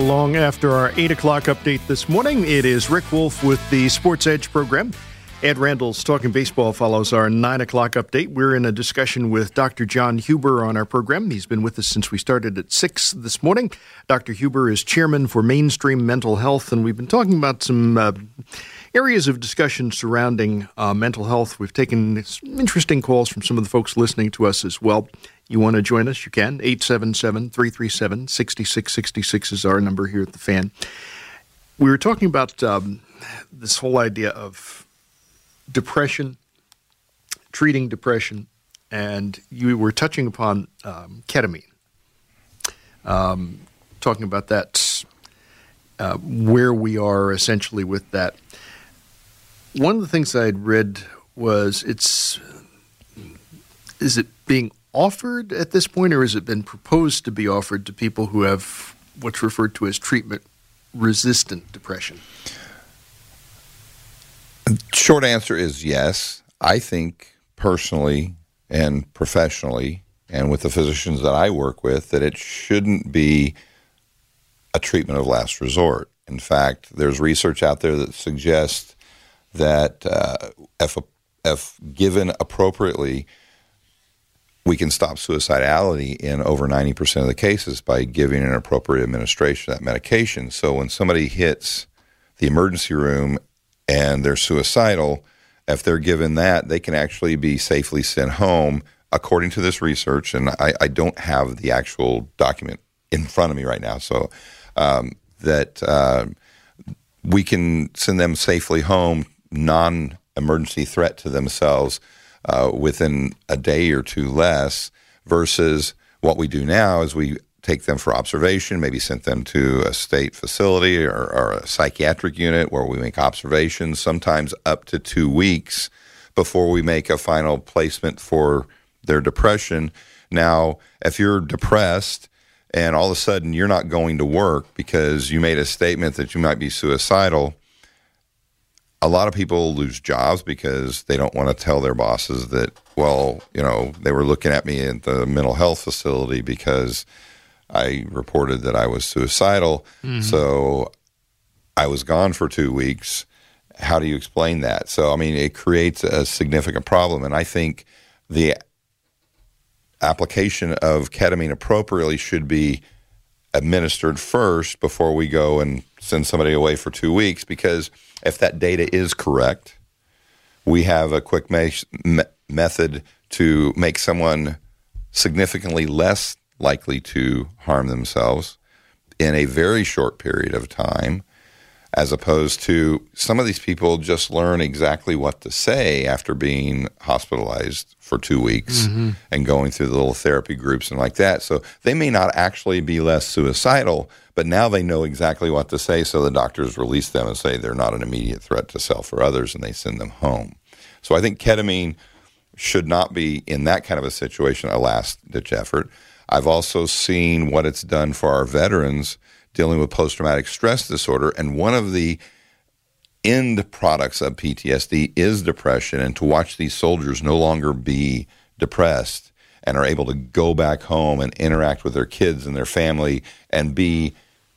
along after our eight o'clock update this morning. It is Rick Wolf with the Sports Edge program. Ed Randall's Talking Baseball follows our nine o'clock update. We're in a discussion with Doctor John Huber on our program. He's been with us since we started at six this morning. Doctor Huber is chairman for Mainstream Mental Health, and we've been talking about some uh, areas of discussion surrounding uh, mental health. We've taken some interesting calls from some of the folks listening to us as well. You want to join us, you can. eight seven seven, three three seven, six six six six is our number here at the Fan. We were talking about um, this whole idea of depression, treating depression, and you were touching upon um, ketamine, um, talking about that, uh, where we are essentially with that. One of the things I had read was it's, is it being offered at this point, or has it been proposed to be offered to people who have what's referred to as treatment-resistant depression? Short answer is yes. I think personally and professionally, and with the physicians that I work with, that it shouldn't be a treatment of last resort. In fact, there's research out there that suggests that uh, if, if given appropriately, we can stop suicidality in over ninety percent of the cases by giving an appropriate administration of that medication. So when somebody hits the emergency room and they're suicidal, if they're given that, they can actually be safely sent home, according to this research. And I, I don't have the actual document in front of me right now, so um, that uh, we can send them safely home, non-emergency threat to themselves, uh, within a day or two less, versus what we do now is we take them for observation, maybe send them to a state facility or, or a psychiatric unit where we make observations, sometimes up to two weeks before we make a final placement for their depression. Now, if you're depressed and all of a sudden you're not going to work because you made a statement that you might be suicidal, a lot of people lose jobs because they don't want to tell their bosses that, well, you know, they were looking at me at the mental health facility because I reported that I was suicidal, mm-hmm. so I was gone for two weeks. How do you explain that? So, I mean, it creates a significant problem, and I think the application of ketamine appropriately should be administered first before we go and send somebody away for two weeks, because if that data is correct, we have a quick me- me- method to make someone significantly less likely to harm themselves in a very short period of time, as opposed to some of these people just learn exactly what to say after being hospitalized for two weeks mm-hmm. and going through the little therapy groups and like that. So they may not actually be less suicidal, but now they know exactly what to say, so the doctors release them and say they're not an immediate threat to self or others, and they send them home. So I think ketamine should not be, in that kind of a situation, a last-ditch effort. I've also seen what it's done for our veterans dealing with post-traumatic stress disorder, and one of the end products of P T S D is depression, and to watch these soldiers no longer be depressed and are able to go back home and interact with their kids and their family and be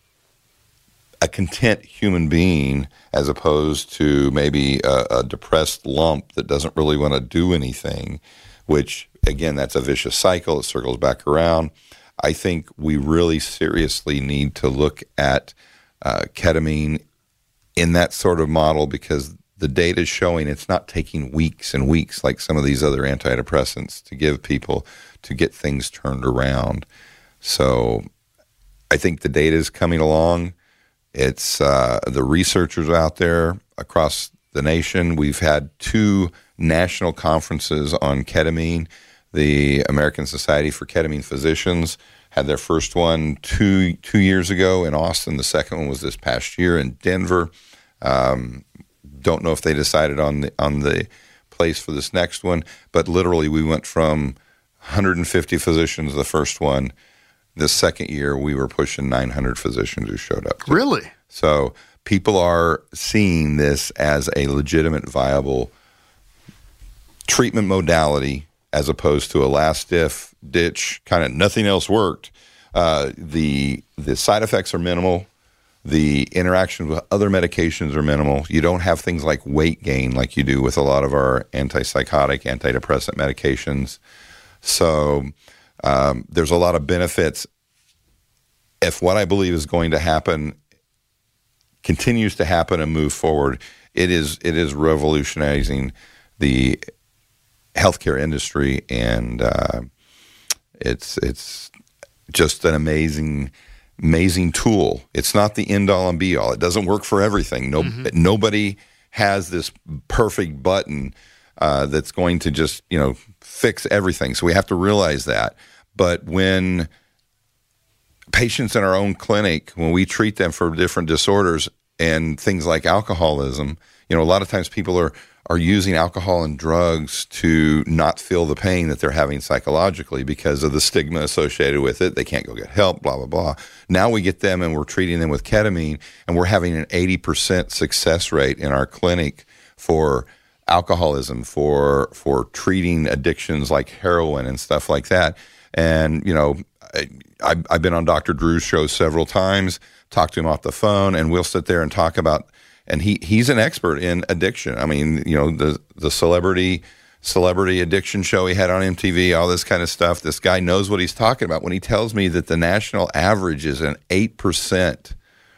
a content human being, as opposed to maybe a, a depressed lump that doesn't really want to do anything, which, again, that's a vicious cycle. It circles back around. I think we really seriously need to look at uh, ketamine in that sort of model, because the data is showing it's not taking weeks and weeks like some of these other antidepressants to give people to get things turned around. So I think the data is coming along. It's uh, the researchers out there across the nation. We've had two national conferences on ketamine. The American Society for Ketamine Physicians had their first one two two years ago in Austin. The second one was this past year in Denver. Um, don't know if they decided on the on the place for this next one, but literally we went from one hundred fifty physicians the first one. This second year, we were pushing nine hundred physicians who showed up. Really? So people are seeing this as a legitimate, viable treatment modality, as opposed to a last-ditch kind of nothing else worked. Uh, the the side effects are minimal. The interaction with other medications are minimal. You don't have things like weight gain like you do with a lot of our antipsychotic, antidepressant medications. So um, there's a lot of benefits. If what I believe is going to happen continues to happen and move forward, it is it is revolutionizing the healthcare industry, and uh, it's it's just an amazing. Amazing tool. It's not the end all and be all. It doesn't work for everything. No, mm-hmm. Nobody has this perfect button uh, that's going to just, you know, fix everything. So we have to realize that. But when patients in our own clinic, when we treat them for different disorders and things like alcoholism, you know, a lot of times people are are using alcohol and drugs to not feel the pain that they're having psychologically because of the stigma associated with it. They can't go get help, blah, blah, blah. Now we get them and we're treating them with ketamine, and we're having an eighty percent success rate in our clinic for alcoholism, for for treating addictions like heroin and stuff like that. And, you know, I, I've been on Doctor Drew's show several times, talked to him off the phone, and we'll sit there and talk about. And he, he's an expert in addiction. I mean, you know, the the celebrity celebrity addiction show he had on M T V, all this kind of stuff. This guy knows what he's talking about when he tells me that the national average is an eight percent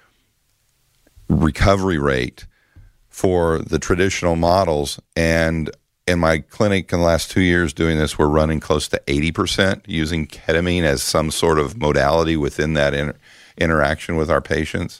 recovery rate for the traditional models. And in my clinic in the last two years doing this, we're running close to eighty percent using ketamine as some sort of modality within that inter- interaction with our patients.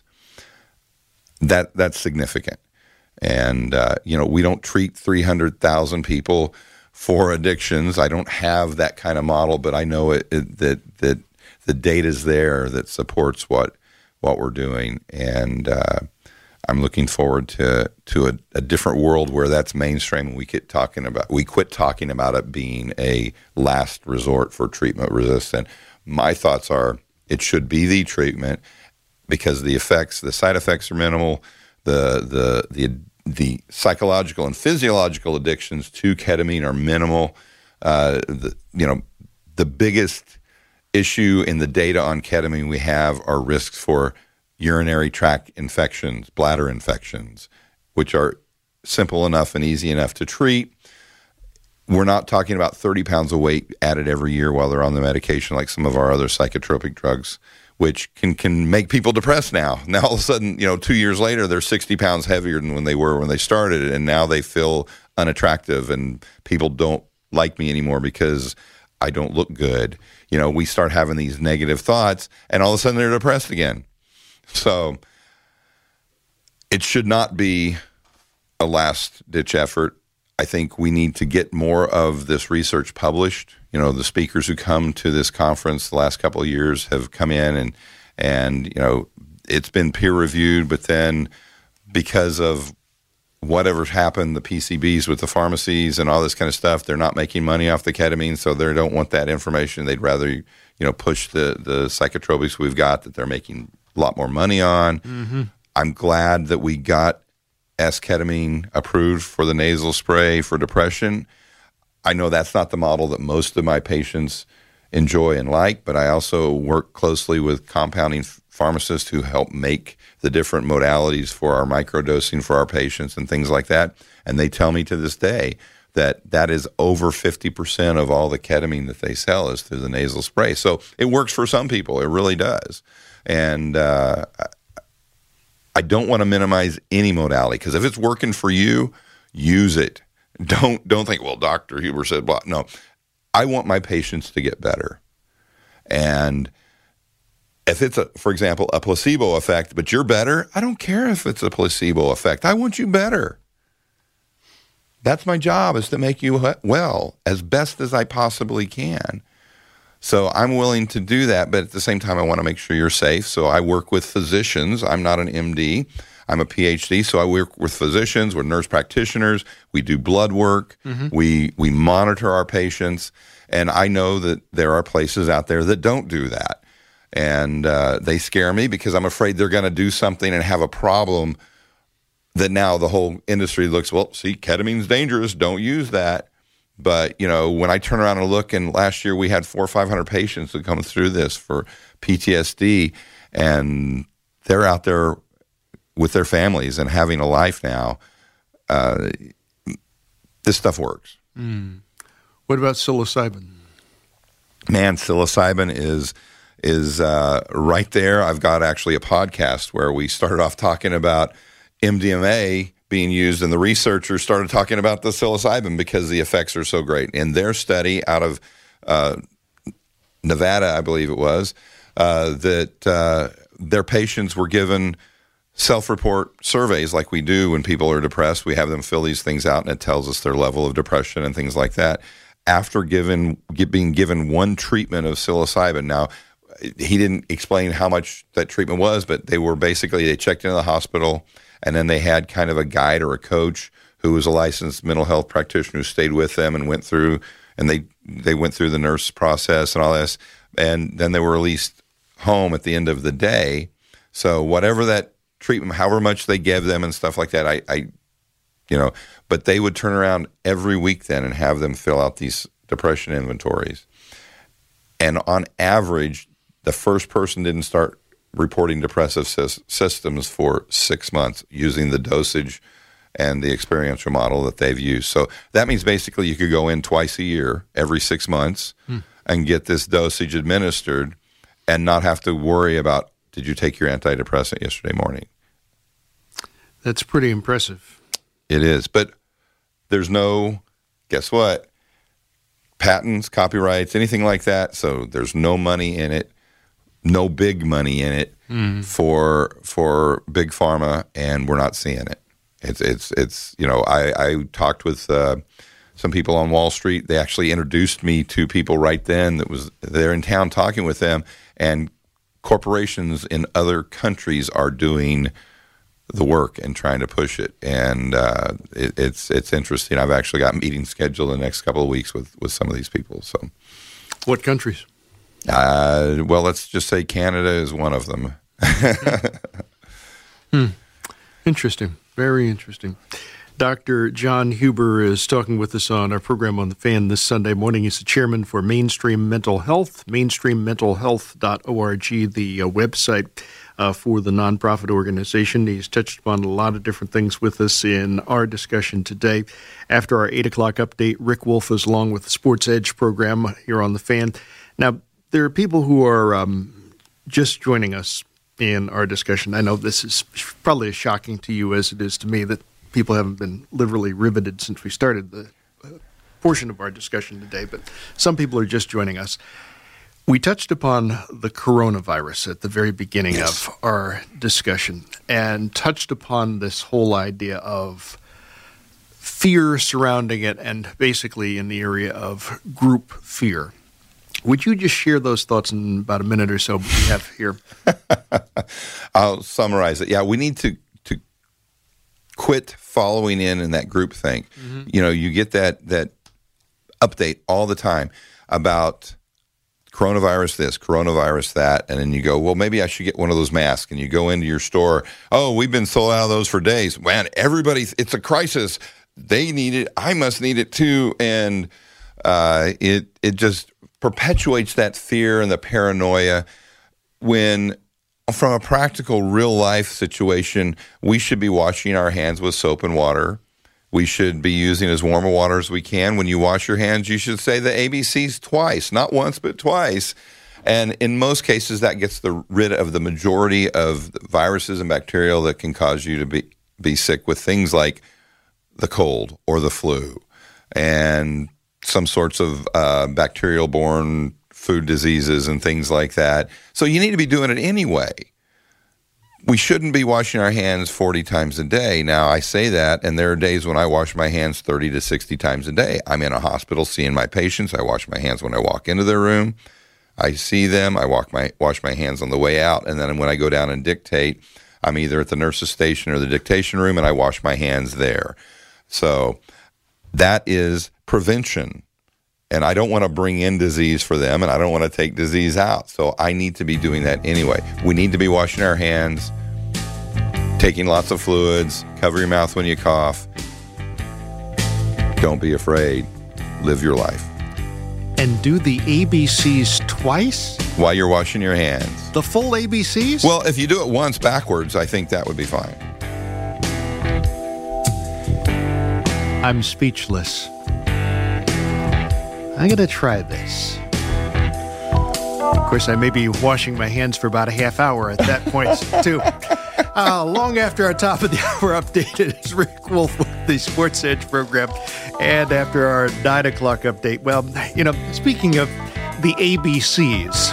That that's significant, and uh, you know, we don't treat three hundred thousand people for addictions. I don't have that kind of model, but I know it, it, that that the data's there that supports what what we're doing, and uh, I'm looking forward to to a, a different world where that's mainstream. And we quit talking about we quit talking about it being a last resort for treatment resistant. My thoughts are it should be the treatment. Because the effects, the side effects are minimal, the the the the psychological and physiological addictions to ketamine are minimal. Uh, the, you know, the biggest issue in the data on ketamine we have are risks for urinary tract infections, bladder infections, which are simple enough and easy enough to treat. We're not talking about thirty pounds of weight added every year while they're on the medication like some of our other psychotropic drugs, which can, can make people depressed now. Now, all of a sudden, you know, two years later, they're sixty pounds heavier than when they were when they started, and now they feel unattractive, and people don't like me anymore because I don't look good. You know, we start having these negative thoughts, and all of a sudden they're depressed again. So it should not be a last-ditch effort. I think we need to get more of this research published. You know, the speakers who come to this conference the last couple of years have come in and, and you know, it's been peer-reviewed, but then because of whatever's happened, the P C Bs with the pharmacies and all this kind of stuff, they're not making money off the ketamine, so they don't want that information. They'd rather, you know, push the, the psychotropics we've got that they're making a lot more money on. Mm-hmm. I'm glad that we got S-ketamine approved for the nasal spray for depression. I know that's not the model that most of my patients enjoy and like, but I also work closely with compounding pharmacists who help make the different modalities for our microdosing for our patients and things like that. And they tell me to this day that that is over fifty percent of all the ketamine that they sell is through the nasal spray. So it works for some people. It really does. And uh, I don't want to minimize any modality, because if it's working for you, use it. Don't don't think, well, Doctor Huber said blah. No, I want my patients to get better. And if it's, a, for example, a placebo effect, but you're better, I don't care if it's a placebo effect. I want you better. That's my job, is to make you well as best as I possibly can. So I'm willing to do that, but at the same time, I want to make sure you're safe. So I work with physicians. I'm not an M D. I'm a P H D, so I work with physicians, with nurse practitioners. We do blood work. Mm-hmm. We we monitor our patients. And I know that there are places out there that don't do that. And uh, they scare me because I'm afraid they're going to do something and have a problem that now the whole industry looks, well, see, ketamine's dangerous. Don't use that. But, you know, when I turn around and look, and last year we had four or five hundred patients that come through this for P T S D, and they're out there with their families and having a life now. Uh, this stuff works. Mm. What about psilocybin? Man, psilocybin is is uh, right there. I've got actually a podcast where we started off talking about M D M A being used, and the researchers started talking about the psilocybin because the effects are so great. In their study out of uh, Nevada, I believe it was, uh, that uh, their patients were given self-report surveys like we do when people are depressed. We have them fill these things out, and it tells us their level of depression and things like that. After given being given one treatment of psilocybin, now he didn't explain how much that treatment was, but they were basically, they checked into the hospital, and then they had kind of a guide or a coach who was a licensed mental health practitioner who stayed with them and went through, and they they went through the nurse process and all this, and then they were released home at the end of the day. So whatever that treatment, however much they gave them and stuff like that, I, I you know, but they would turn around every week then and have them fill out these depression inventories. And on average, the first person didn't start reporting depressive sy- systems for six months using the dosage and the experiential model that they've used. So that means basically you could go in twice a year, every six months, hmm. and get this dosage administered and not have to worry about, did you take your antidepressant yesterday morning? That's pretty impressive. It is. But there's no, guess what, patents, copyrights, anything like that. So there's no money in it, no big money in it mm. for for big pharma, and we're not seeing it. It's, it's, it's you know, I, I talked with uh, some people on Wall Street. They actually introduced me to people right then that was there in town talking with them, and corporations in other countries are doing the work and trying to push it, and uh, it, it's it's interesting. I've actually got meetings scheduled in the next couple of weeks with, with some of these people. So, what countries? Uh, well, let's just say Canada is one of them. hmm. Interesting, very interesting. Doctor John Huber is talking with us on our program on The Fan this Sunday morning. He's the chairman for Mainstream Mental Health, mainstream mental health dot org, the uh, website uh, for the nonprofit organization. He's touched upon a lot of different things with us in our discussion today. After our eight o'clock update, Rick Wolf is along with the Sports Edge program here on The Fan. Now, there are people who are um, just joining us in our discussion. I know this is probably as shocking to you as it is to me that people haven't been literally riveted since we started the uh, portion of our discussion today, but some people are just joining us. We touched upon the coronavirus at the very beginning yes. of our discussion and touched upon this whole idea of fear surrounding it and basically in the area of group fear. Would you just share those thoughts in about a minute or so we have here? I'll summarize it. Yeah, we need to quit following in in that group thing. Mm-hmm. You know, you get that that update all the time about coronavirus this, coronavirus that, and then you go, well, maybe I should get one of those masks. And you go into your store, oh, we've been sold out of those for days. Man, everybody, it's a crisis. They need it. I must need it too. And uh, it it just perpetuates that fear and the paranoia when, from a practical, real-life situation, we should be washing our hands with soap and water. We should be using as warm a water as we can. When you wash your hands, you should say the A B Cs twice, not once, but twice. And in most cases, that gets the, rid of the majority of viruses and bacterial that can cause you to be, be sick with things like the cold or the flu and some sorts of uh, bacterial-borne food diseases and things like that. So you need to be doing it anyway. We shouldn't be washing our hands forty times a day. Now, I say that, and there are days when I wash my hands thirty to sixty times a day. I'm in a hospital seeing my patients. I wash my hands when I walk into their room. I see them. I walk my wash my hands on the way out. And then when I go down and dictate, I'm either at the nurse's station or the dictation room, and I wash my hands there. So that is prevention. And I don't want to bring in disease for them, and I don't want to take disease out. So I need to be doing that anyway. We need to be washing our hands, taking lots of fluids, cover your mouth when you cough. Don't be afraid. Live your life. And do the A B Cs twice? While you're washing your hands. The full A B Cs? Well, if you do it once backwards, I think that would be fine. I'm speechless. I'm going to try this. Of course, I may be washing my hands for about a half hour at that point, too. Uh, long after our top of the hour update, it is Rick Wolf with the Sports Edge program. And after our nine o'clock update, well, you know, speaking of the A B Cs,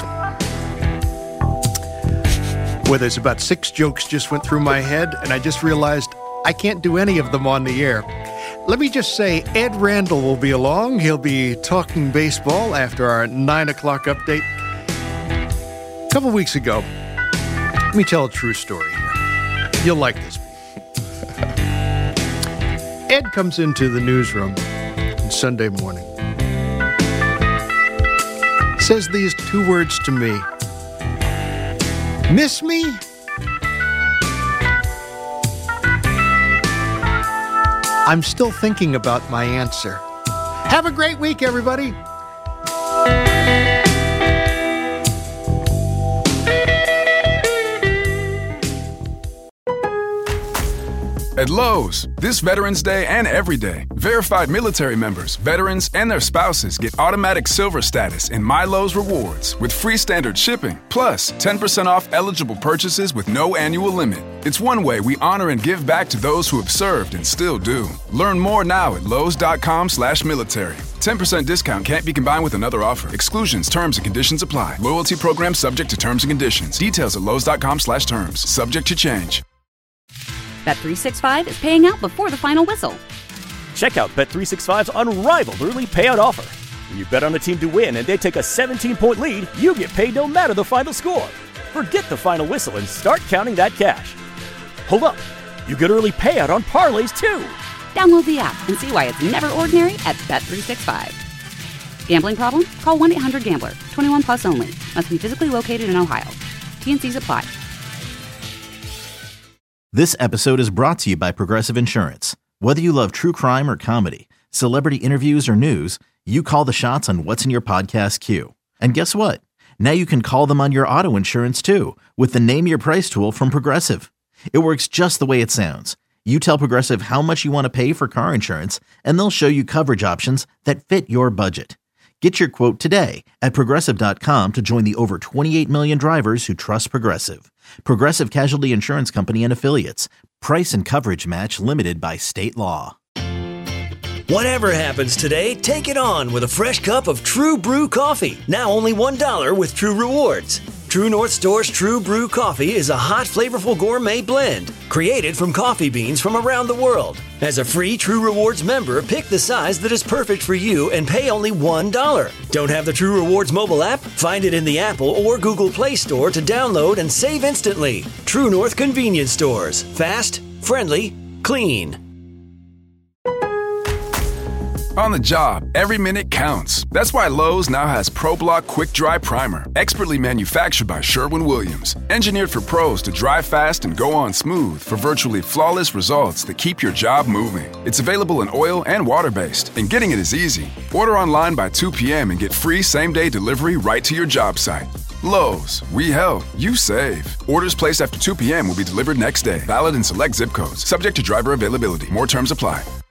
well, there's about six jokes just went through my head, and I just realized I can't do any of them on the air. Let me just say, Ed Randall will be along. He'll be talking baseball after our nine o'clock update. A couple weeks ago, let me tell a true story here. You'll like this. Ed comes into the newsroom on Sunday morning. Says these two words to me. Miss me? I'm still thinking about my answer. Have a great week, everybody. At Lowe's, this Veterans Day and every day, verified military members, veterans, and their spouses get automatic silver status in My Lowe's Rewards with free standard shipping, plus ten percent off eligible purchases with no annual limit. It's one way we honor and give back to those who have served and still do. Learn more now at lowes.com slash military. ten percent discount can't be combined with another offer. Exclusions, terms, and conditions apply. Loyalty program subject to terms and conditions. Details at lowes.com slash terms. Subject to change. Bet three sixty-five is paying out before the final whistle. Check out Bet three sixty-five's unrivaled early payout offer. When you bet on a team to win and they take a seventeen-point lead, you get paid no matter the final score. Forget the final whistle and start counting that cash. Hold up. You get early payout on parlays, too. Download the app and see why it's never ordinary at Bet three sixty-five. Gambling problem? Call one eight hundred gambler. twenty-one plus only. Must be physically located in Ohio. T and Cs apply. This episode is brought to you by Progressive Insurance. Whether you love true crime or comedy, celebrity interviews or news, you call the shots on what's in your podcast queue. And guess what? Now you can call them on your auto insurance too with the Name Your Price tool from Progressive. It works just the way it sounds. You tell Progressive how much you want to pay for car insurance, and they'll show you coverage options that fit your budget. Get your quote today at Progressive dot com to join the over twenty-eight million drivers who trust Progressive. Progressive Casualty Insurance Company and Affiliates. Price and coverage match limited by state law. Whatever happens today, take it on with a fresh cup of True Brew coffee. Now only one dollar with True Rewards. True North Store's True Brew coffee is a hot, flavorful gourmet blend created from coffee beans from around the world. As a free True Rewards member, pick the size that is perfect for you and pay only one dollar. Don't have the True Rewards mobile app? Find it in the Apple or Google Play Store to download and save instantly. True North Convenience Stores. Fast, friendly, clean. On the job, every minute counts. That's why Lowe's now has ProBlock Quick Dry Primer, expertly manufactured by Sherwin-Williams. Engineered for pros to dry fast and go on smooth for virtually flawless results that keep your job moving. It's available in oil and water-based, and getting it is easy. Order online by two p.m. and get free same-day delivery right to your job site. Lowe's, we help, you save. Orders placed after two p.m. will be delivered next day. Valid in select zip codes. Subject to driver availability. More terms apply.